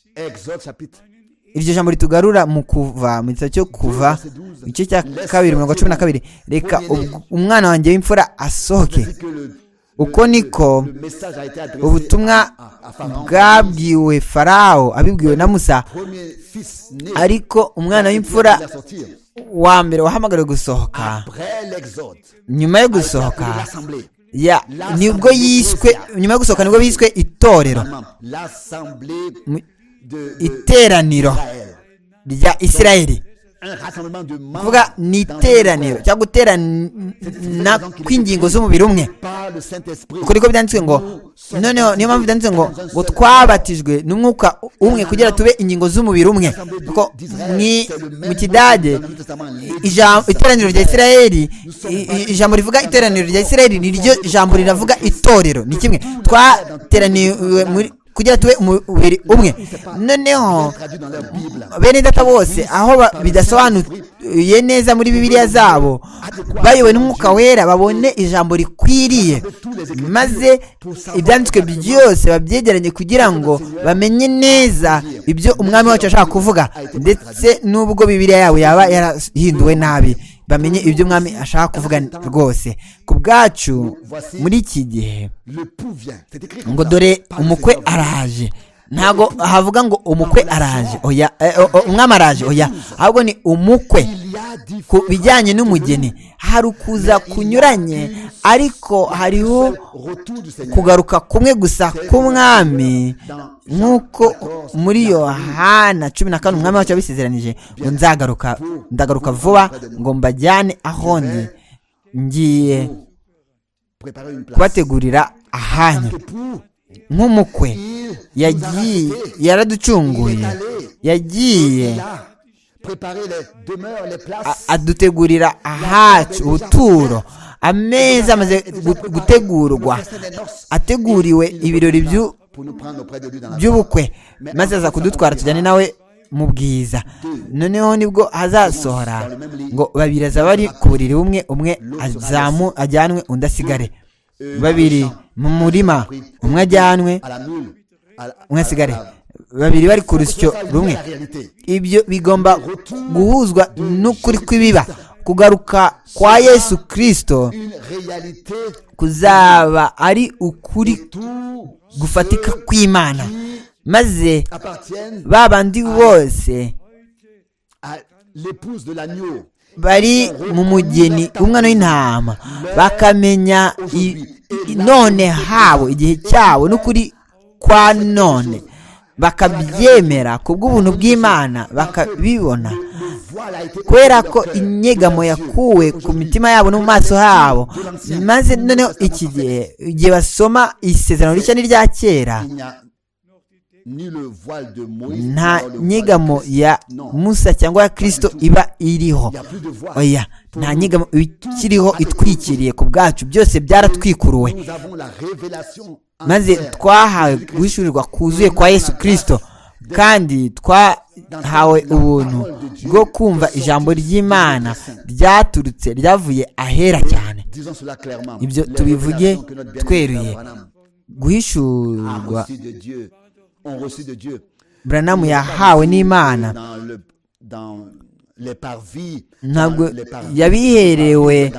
iryo jambo ritugarura mu kuva mu gitabo cyo kuva igice cya 2:12, reka umwana wanjye w'imfura asohoke. uko niko ubutumwa bwabwiwe Farawo abibwiwe na Musa, ariko umwana w'imfura wa mbere wahamagariwe gusohoka. nyuma yo gusohoka nibwo yiswe, nyuma yo gusohoka nibwo biswe itorero, iteraniro rya Isirayeli. kuvuga ni iteraniro cyangwa guterana kw'ingingo z'umubiri umwe. uko niko byanditswe ngo, noneho niyo mpamvu byanditswe ngo twabatijwe n'umwuka umwe kugira tube ingingo z'umubiri umwe. kuko mu kidage iteraniro rya Isirayeli, ijambo rivuga iteraniro rya Isirayeli ni ryo jambo riravuga itorero, ni kimwe. twateraniwe muri kugira tube umubiri umwe. noneho bene data bose aho bidasobanutse bahishuye neza muri bibiliya zabo, bayobowe n'umwuka wera, babone ijambo rikwiriye, maze ibyanditswe byose babyegeranye kugira ngo bamenye neza ibyo umwami wacu ashaka kuvuga, ndetse n'ubwo bibiliya yabo yaba yarahinduwe nabi, bamenye ibyo umwami ashaka kuvuga rwose. Ku bwacu muri iki gihe ngo dore umukwe araje, ntago havuga ngo umukwe araje, oya, umwami araje, oya, ahubwo ni umukwe. Ku bijyanye n'umugeni hari ukuza kunyuranye, ariko hariho kugaruka kumwe gusa k'umwami, nk'uko muri Yohana 14 umwami wacu yabisezeranije ngo ndagaruka vuba ngo mbajyane aho ndi, ngiye kubategurira ahanyu. Nk'umukwe yagiye, yaraducunguye, yagiye adutegurira ahacu ubuturo, ameza amaze gutegurwa, ateguriwe ibirori by'ubukwe, maze aza kudutwara tujyane nawe mu bwiza. Noneho nibwo hazasohora ngo babiri azaba bari ku buriri bumwe, umwe ajyanwe undi asigare, babiri mu murima, umwe ajyanwe umwe asigare, babiri bari ku rusyo rumwe. Ibyo bigomba guhuzwa n'ukuri kw'ibiba. Kugaruka kwa Yesu Kristo kuzaba ari ukuri gufatika kw'Imana, maze babandi bose bari mu mugeni umwana w'intama bakamenya none habo, igihe cyabo n'ukuri kwa none, bakabyemera kubw'ubuntu bw'Imana, bakabibona kubera ko inyegamo yakuwe ku mitima yabo no mu maso habo. Maze noneho iki gihe basoma isezerano rishya n'irya kera, nta nyegamo ya Musa cyangwa ya Kristo iba iriho, oya, nta nyegamo ikiriho itwikiriye ku bwacu, byose byaratwikuruwe, maze twahawe guhishurirwa kuzuye kwa Yesu Kristo, kandi twahawe ubuntu bwo kumva ijambo ry'Imana ryavuye ahera cyane. Ibyo tubivuge tweruye. Guhishurwa Branham yahawe n'Imana ntabwo yabiherewe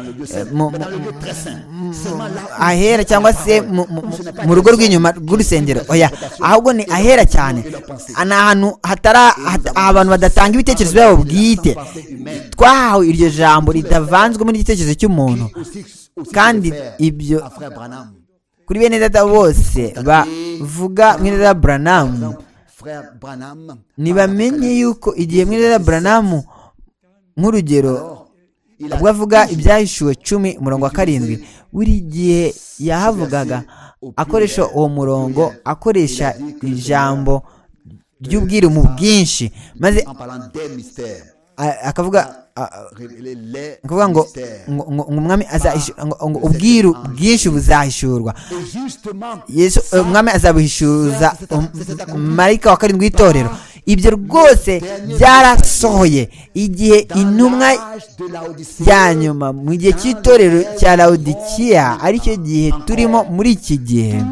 ahera cyangwa se mu rugo rw'inyuma rw'urusengero, oya, ahubwo ni ahera cyane, ni ahantu abantu badatanga ibitekerezo byabo bwite. Twahawe iryo jambo ritavanzwe muri igitekerezo cy'umuntu, kandi ibyo kuri bene data bose bavuga mwene data Branham ntibamenye yuko igihe mwene data Branham nk'urugero ubwo avuga ibyahishuwe 10:7, buri gihe yahavugaga akoresha uwo murongo, akoresha ijambo ry'ubwiru mu bwinshi, maze akavuga ngo umwami ngo ubwiru bwinshi buzahishurwa. Yesu umwami azabuhishuza marayika wa 7 w'itorero. Ibyo rwose byarasohoye igihe intumwa ya nyuma mu gihe cy'itorero cya Laodikiya, aricyo gihe turimo muri iki gihe.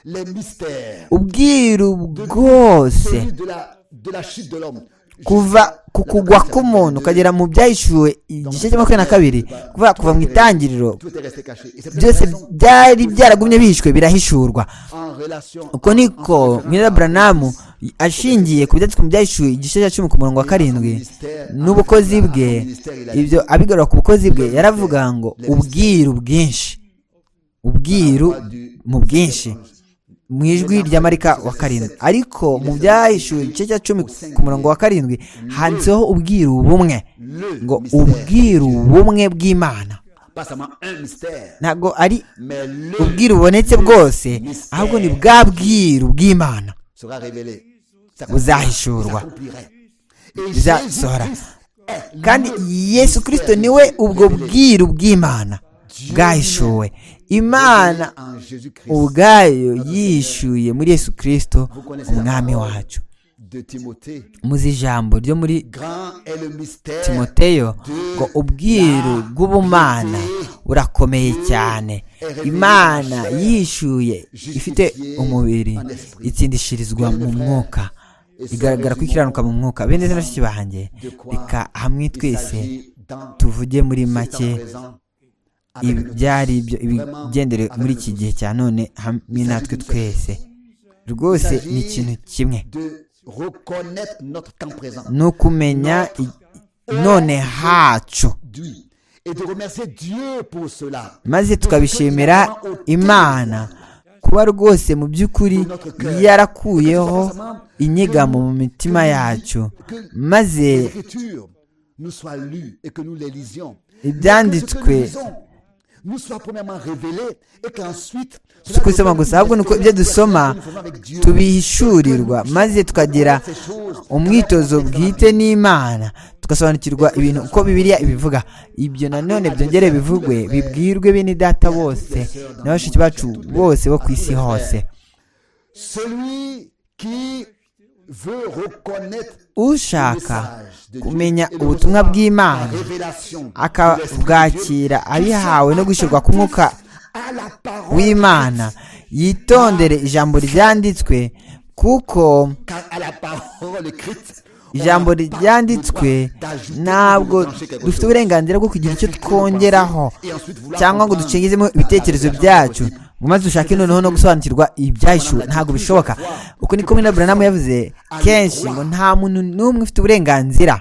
Ubwiru bwose kuva ku kugwa k'umuntu ukagera mu byahishuwe igice cya 22, kuva mu itangiriro, byose byari byaragumye bihishwe birahishurwa. Uko niko mwene Branham ashingiye ku byanditswe mu byahishuwe igice cya 10:7 n'ubukozi bwe, ibyo abigarura ku bukozi bwe, yaravuga ngo ubwiru bwinshi, ubwiru mu bwinshi mu ijwi rya marayika wa 7. Ariko mu byahishuwe igice cya 10:7 handitseho ubwiru bumwe, ngo ubwiru bumwe bw'Imana. Ntabwo ari ubwiru bubonetse bwose, ahubwo ni bwa bwiru bw'Imana buzahishurwa, bizasohora. Kandi Yesu Kristo niwe ubwo bwiru bw'Imana bwahishuwe. Imana ubwayo yishuye muri Yesu Kristo umwami wacu. muzi ijambo ryo muri timoteyo ngo ubwiru bw'ubumana burakomeye cyane. Imana yishuye ifite umubiri itsindishirizwa mu mwuka, igaragara ko ikiranuka mu mwuka. Bene na bashiki banjye, reka hamwe twese tuvuge muri make ibyari ibyo ibigendere muri iki gihe cya none hamwe natwe twese. Rwose ni ikintu kimwe, ni ukumenya none hacu maze tukabishimira Imana kuba rwose mu by'ukuri yarakuyeho inyegamo mu mitima yacu, maze ibyanditswe si kusoma gusa, ahubwo nuko ibyo dusoma tubihishurirwa, maze tukagira umwitozo bwite n'Imana, tugasobanukirwa ibintu uko Bibiliya ibivuga. Ibyo nanone byongere bivugwe, bibwirwe bene data bose n'abashiki bacu bose bo ku isi hose. Ushaka kumenya ubutumwa bw'Imana akabwakira abihawe no gushyirwa ku mwuka w'Imana, yitondere ijambo ryanditswe, kuko ijambo ryanditswe ntabwo dufite uburenganzira bwo kugira icyo twongeraho cyangwa ngo ducengezemo ibitekerezo byacu ngo maze dushake noneho no gusobanukirwa ibyahishuwe. Ntabwo bishoboka. Uko niko Mwene Branham yavuze kenshi ngo nta muntu n'umwe ufite uburenganzira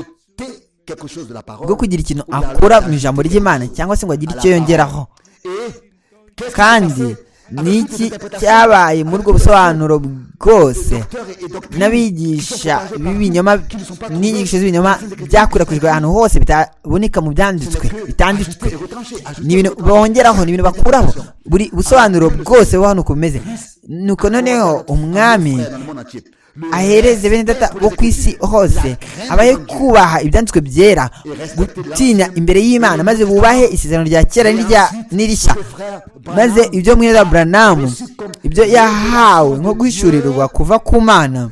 bwo kugira ikintu akura mu ijambo ry'Imana cyangwa se ngo agire icyo yongeraho. Kandi niki cyabaye muri ubwo busobanuro bwose n'abigisha b'ibinyoma n'inyigisho z'ibinyoma byakwirakwijwe ahantu hose bitaboneka mu byanditswe bitanditswe, ni ibintu bongeraho, ni ibintu bakuraho. Buri busobanuro bwose buba hano uko bumeze. Nuko noneho umwami ahereze bene data bo ku isi hose abahe kubaha ibyanditswe byera, gutinya imbere y'Imana, maze bubahe isezerano rya kera n'irishya, maze ibyo Mwene Branham ibyo yahawe nko guhishurirwa kuva ku Mana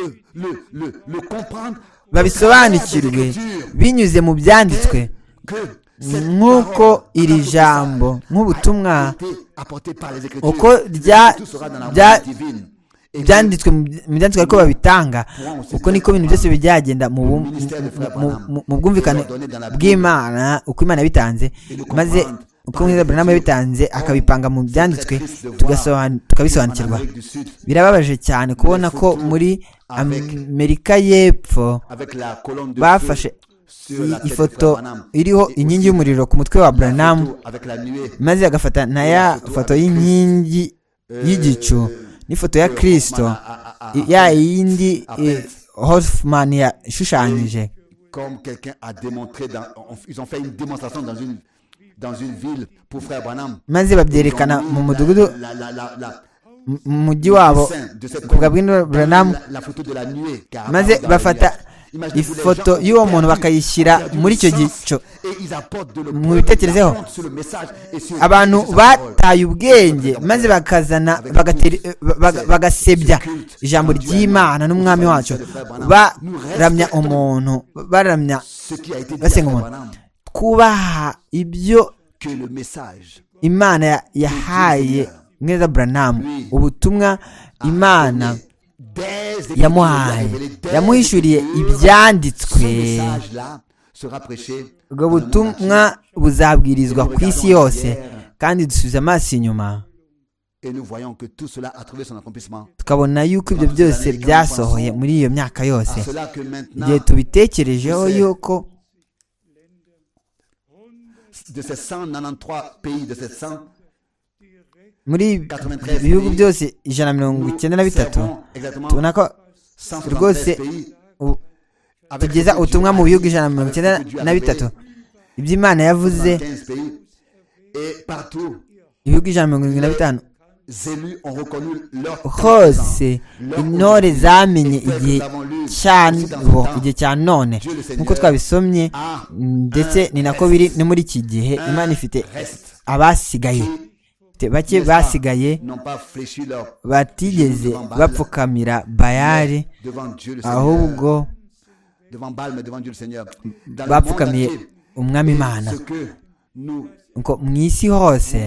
babisobanukirwe binyuze mu byanditswe, nk'uko iri jambo nk'ubutumwa uko byanditswe mu byanditswe ariko babitanga, uko niko ibintu byose byagenda mu bwumvikane bw'Imana, uko Imana yabitanze, maze uko Mwene Branham yabitanze akabipanga mu byanditswe tukabisobanukirwa. Birababaje cyane kubona ko muri Amerika y'Epfo bafashe ifoto iriho inkingi y'umuriro ku mutwe wa Branham, maze agafata na ya foto y'inkingi y'igicu n'ifoto ya Kristo ya yindi Hoffman yashushanyije. Maze babyerekana mu mudugudu mu mujyi wabo ku bwa Mwene Branham, maze bafata ifoto y'uwo muntu bakayishyira muri icyo gico. Mu bitekerezeho abantu bataye ubwenge, maze bakazana bagasebya ijambo ry'Imana n'umwami wacu, baramya umuntu, baramya basenga umuntu. Kubaha ibyo Imana yahaye Mwene Branham, ubutumwa Imana yamuhaye, yamuhishuriye ibyanditswe. Ubwo butumwa buzabwirizwa ku isi yose, kandi dusubiza amaso inyuma tukabona yuko ibyo byose byasohoye muri iyo myaka yose. Igihe tubitekerejeho yuko muri ibihugu byose 193 tubona ko rwose tugeza ubutumwa mu bihugu 193 iby'Imana yavuze. Ibihugu 175 hose intore zamenye igihe cya none, nk'uko twabisomye, ndetse ni nako biri no muri iki gihe. Imana ifite abasigaye bake basigaye batigeze bapfukamira bayali, ahubwo bapfukamiye umwami Imana. Mu isi hose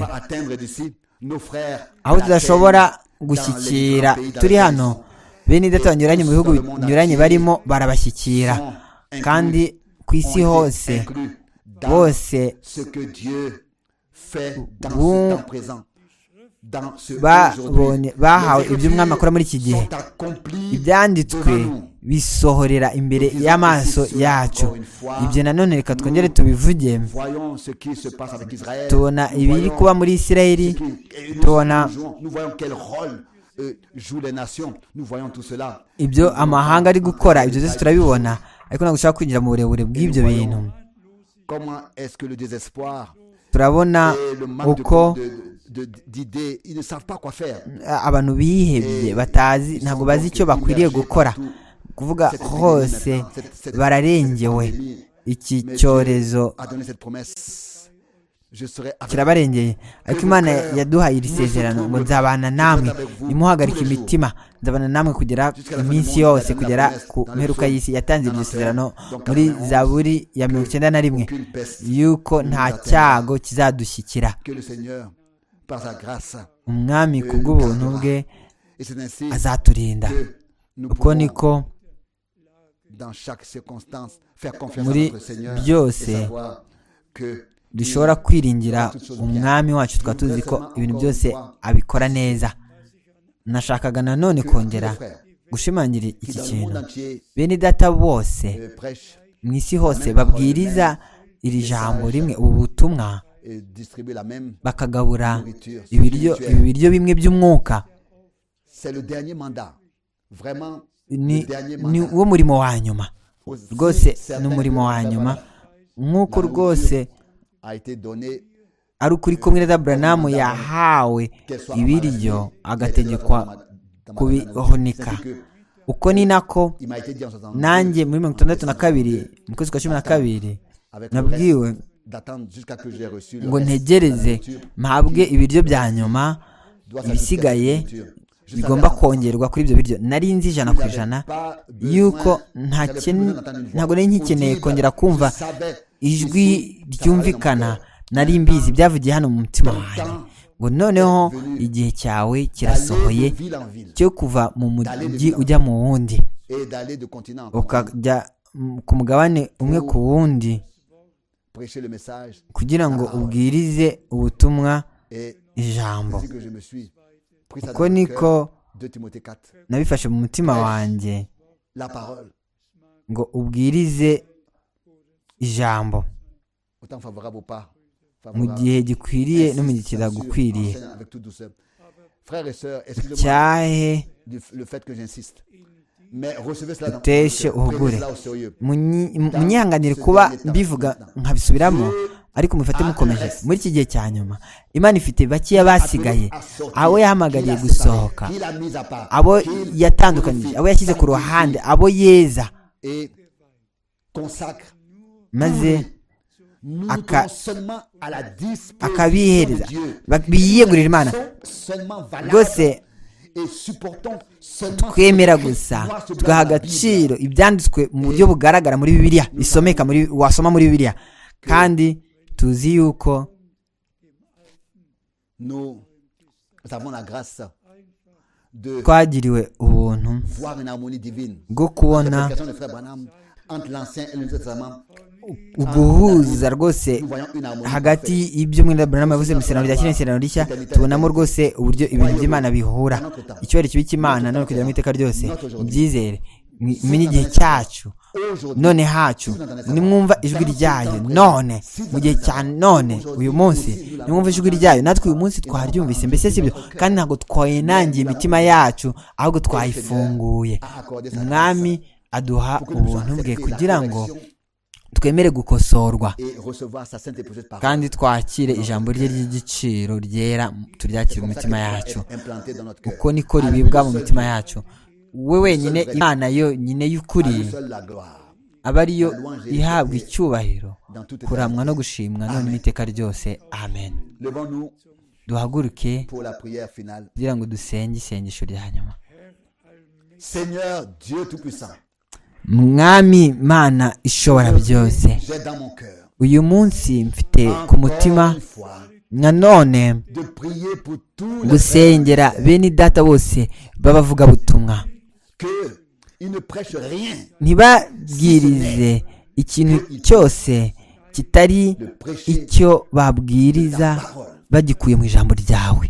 aho tudashobora gushyikira turi hano, bene data banyuranye mu bihugu binyuranye barimo barabashyikira, kandi ku isi hose bose bahawe ibyo umwami akora muri iki gihe. Ibyanditswe bisohorera imbere y'amaso yacu. Ibyo nanone reka twongere tubivuge. Tubona ibiri kuba muri Isirayeli, tubona ibyo amahanga ari gukora, ibyo byose turabibona, ariko ntabwo ushaka kwinjira mu burebure bw'ibyo bintu. Turabona uko abantu bihebye batazi, ntabwo bazi icyo bakwiriye gukora. Kuvuga hose bararengewe. Iki cyorezo kirabarengeye, ariko Imana yaduhaye iri sezerano ngo nzabana namwe, nimuhagarike imitima, nzabana namwe kugera iminsi yose, kugera ku mperuka y'isi. Yatanze iryo sezerano muri Zaburi ya 91 yuko nta cyago kizadushyikira. Umwami ku bw'ubuntu bwe azaturinda. Uko niko muri byose dushobora kwiringira umwami wacu, tukaba tuzi ko ibintu byose abikora neza. Nashakaga nanone kongera gushimangira iki kintu. Bene data bose mu isi hose babwiriza iri jambo rimwe, ubu butumwa, bakagabura ibiryo bimwe by'umwuka. Ni wo murimo wa nyuma rwose, ni umurimo wa nyuma, nk'uko rwose ari ukuri ko mwene Aburahamu yahawe ibiryo agategekwa kubihunika. Uko ni nako nanjye muri 62 mu kwezi kwa 12 nabwiwe ngo ntegereze mpabwe ibiryo bya nyuma, ibisigaye bigomba kongerwa kuri ibyo biryo. Nari nzi 100% yuko ntabwo nari nkikeneye kongera kumva ijwi ryumvikana. Nari mbizi byavugiye hano mu mutima wanjye ngo noneho igihe cyawe kirasohoye cyo kuva mu mujyi ujya mu wundi, ukajya ku mugabane umwe ku wundi, kugira ngo ubwirize ubutumwa, ijambo. Uko niko nabifashe mu mutima wanjye ngo ubwirize ijambo mu gihe gikwiriye no mu gihe kidagukwiriye. Cyahe uteshe uhugure. Munyihanganire kuba mbivuga nkabisubiramo, ariko mufate mukomeje. Muri iki gihe cya nyuma Imana ifite bakeya basigaye, abo yahamagariye gusohoka, abo yatandukanyije, abo yashyize ku ruhande, abo yeza, maze akabihereza, biyegurira Imana. Rwose twemera gusa, tugaha agaciro ibyanditswe mu buryo bugaragara muri Bibiliya, bisomeka wasoma muri Bibiliya, kandi tuzi yuko twagiriwe ubuntu bwo kubona uguhuza rwose hagati y'ibyo mwene Aburahamu yavuze mu Isezerano rya Kera n'Isezerano Rishya. Tubonamo rwose uburyo ibintu by'Imana bihura. Icyubahiro kibi cy'Imana none kugera mu iteka ryose. Ibyizere menye igihe cyacu none hacu, nimwumva ijwi ryayo none, mu gihe cya none, uyu munsi nimwumva ijwi ryayo. Natwe uyu munsi twaryumvise, mbese sibyo? Kandi ntabwo twayenangiye imitima yacu, ahubwo twayifunguye. Umwami aduha ubuntu bwe kugira ngo twemere gukosorwa, kandi twakire ijambo rye ry'igiciro ryera, turyakire mu mitima yacu. Uko niko ribibwa mu mitima yacu. We wenyine, Imana yonyine y'ukuri, aba ariyo ihabwa icyubahiro, kuramwa no gushimwa none n'iteka ryose. Amen. duhaguruke pour la prière finale. kugira ngo dusenge isengesho rya nyuma. Seigneur Dieu Tout-Puissant, mwami mana ishobora byose, j'ai dans mon cœur uyu munsi mfite ku mutima une fois nanone de prier pour tous les gusengera bene data bose b'abavugabutumwa, que ils ne prêchent rien, ntibabwirize ikintu cyose kitari de prêcher icyo babwiriza ta parole, bagikuye mu ijambo ryawe,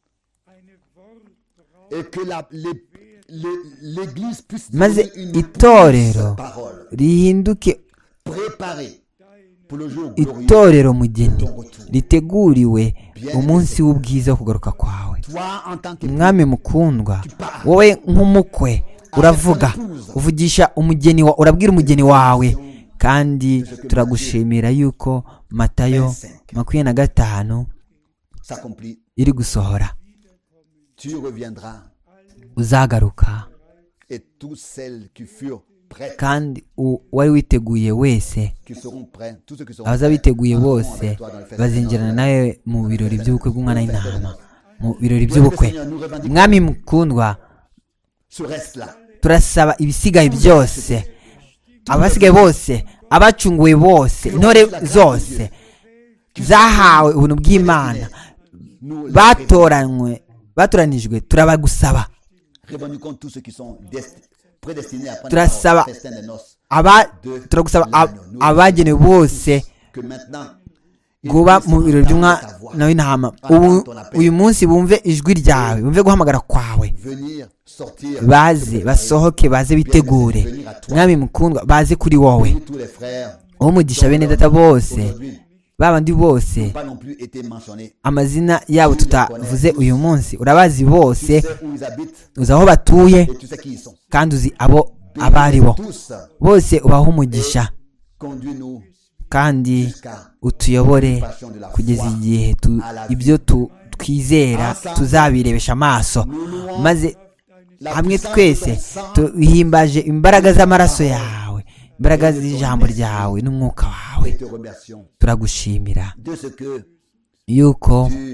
et que l'Église puisse maze donner une itorero parole rihinduke préparée pour le jour glorieux itorero de mugeni ton retour. riteguriwe umunsi w'ubwiza wo kugaruka kwawe. Toi, en tant que mwami mukundwa, wowe nk'umukwe uravuga, uvugisha umugeni wa, urabwira umugeni wawe, kandi turagushimira yuko Matayo 25 s'accomplit, iri gusohora. tu reviendras, Uzagaruka, et tous celles qui furent prêtes, kandi wari witeguye wese, qui seront prêts, tous ceux qui seront abaza biteguye entreront bose avec toi dans le festin. bazinjirana nawe mu birori by'ubukwe bw'umwana w'intama, mu birori by'ubukwe. mwami mukundwa, Ce reste-là, turasaba ibisigaye byose, abasigaye bose, abacunguwe bose, intore zose zahawe ubuntu bw'Imana, nous batoranijwe, turabagusaba. revendiquons tous ceux qui sont prédestinés à prendre Turasaba le festin des noces, turagusaba abagenewe bose que maintenant kuba mu birori by'umwana w'intama. Uyu munsi bumve ijwi ryawe, bumve guhamagara kwawe, venir sortir, baze basohoke, baze bitegure. mwami mukundwa, baze kuri wowe. tous les frères umugisha bene data bose, babandi bose pas non plus été mentionnés, amazina yabo tutavuze uyu munsi, urabazi bose, tu sais où ils habitent uzi aho batuye, et tu sais qui ils sont. kandi uzi abo abari bo Tous, bose, ubaha umugisha, conduis-nous kandi jusqu'à utuyobore kugeza igihe ibyo twizera tuzabirebesha amaso, maze hamwe twese tuhimbaje imbaraga z'amaraso yawe, imbaraga z'ijambo ryawe n'umwuka wawe. te remercions turagushimira de ce que yuko tu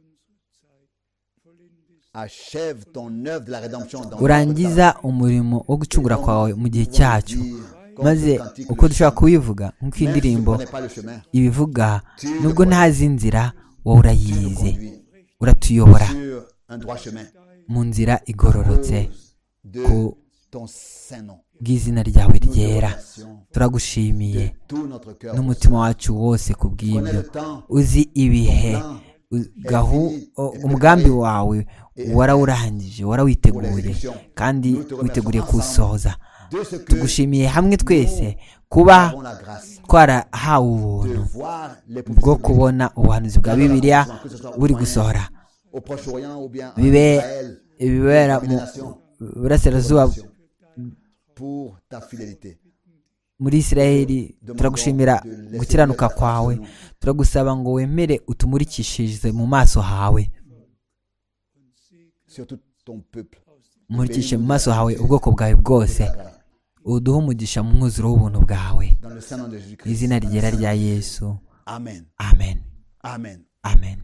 achèves ton œuvre de la rédemption dans urangiza umurimo wo gucungura kwawe mu gihe cyacu, maze uko dushobora kubivuga nk'uko indirimbo ibivuga, nubwo ntazi inzira wowe urayizi, uratuyobora sur un droit chemin mu nzira igororotse de ku ton saint nom. bw'izina ryawe Nous te ryera. remercions turagushimiye de tout notre cœur. n'umutima wacu wose ku bw'ibyo. uzi ibihe, umugambi wawe warawurangije, warawiteguye, kandi witeguriye kuwusohoza. De ce que tugushimiye hamwe twese kuba nous avons la grâce twarahawe de ubuntu voir les bwo kubona ubuhanuzi bwa Bibiliya buri gusohora, au Proche-Orient ou bien en bibe Israël, ibibera mu burasirazuba pour ta fidélité. muri Isiraheli. turagushimira gukiranuka kwawe, turagusaba ngo wemere utumurikishirize mu maso hawe, Surtout ton peuple. umurikishe mu maso hawe ubwoko bwawe bwose, uduhe umugisha mu mwuzuro w'ubuntu bwawe, Dans le Saint-Nom de mu Jésus-Christ. izina ryera rya Yesu, Amen. amen, Amen. amen.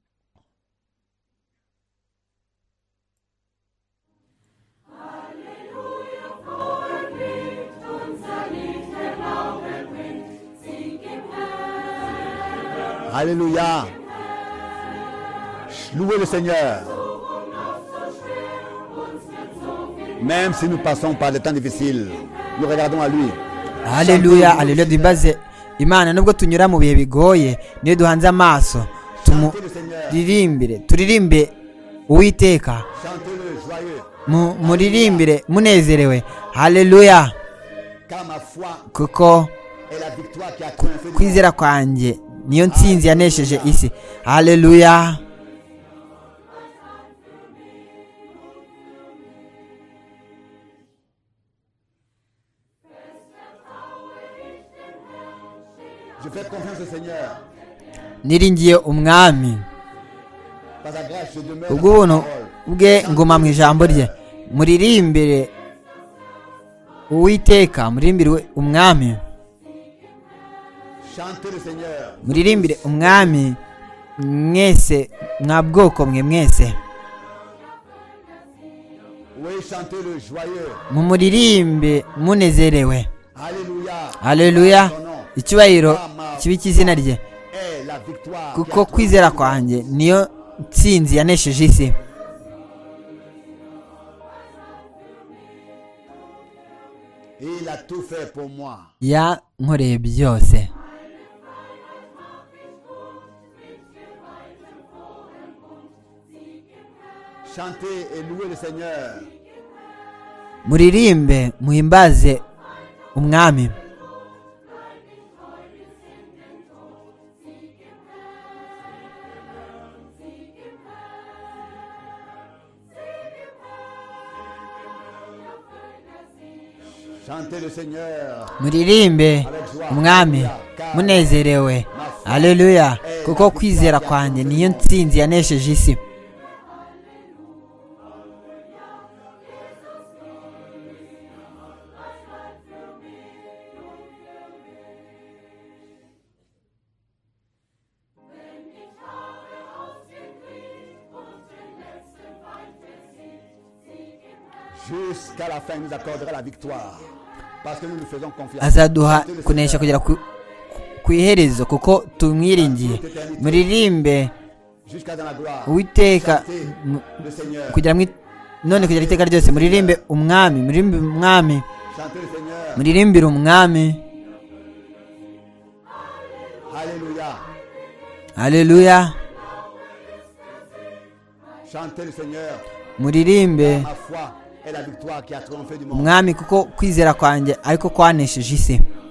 Alléluia. Louez le Seigneur. Même si nous passons par des temps difficiles, nous regardons à lui. Haleluya, haleluya, duhimbaze Imana nubwo tunyura mu bihe bigoye, niyo duhanze amaso turirimbe Uwiteka, Chantez-le joyeux. muririmbire munezerewe. Haleluya, Car ma foi kuko est la victoire qui a triomphé. kwizera kwanjye niyo ntsinzi yanesheje isi. Haleluya. Je fais confiance au Seigneur. niringiye umwami, Par sa grâce, je demeure dans ubw'ubuntu sa parole. bwe nguma mu ijambo rye. Muririmbire Uwiteka, muririmbire umwami, Chantez le Seigneur. muririmbire umwami mwese mwa bwoko mwe mwese Oui, chantez le joyeux. mumuririmbe munezerewe. Alléluia. Haleluya, Son nom icyubahiro kibi cy'izina rye, est la victoire. kuko kwizera kwanjye niyo ntsinzi yanesheje isi. Et il a tout fait pour moi. yankoreye byose. Chantez et louez le Seigneur. Muririmbe muhimbaze umwami. Chantez le Seigneur. Muririmbe umwami munezerewe. Haleluya, kuko kwizera kwanjye niyo ntsinzi yanesheje isi. Jusqu'à la fin, il nous accordera la victoire. Parce que nous nous faisons confiance. azaduha Chantez le kunesha Seigneur. kugera ku iherezo kuko tumwiringiye. Muririmbe Jusqu'à dans la gloire. Uwiteka Chantez le Seigneur. none kugera iteka ryose. Muririmbe umwami, muririmbe umwami, Chantez le Seigneur. muririmbire umwami. Alléluia. Haleluya, Chantez le Seigneur. muririmbe Ma foi est la victoire qui a triomphé du monde. umwami, kuko kwizera kwanjye ariko kwanesheje isi.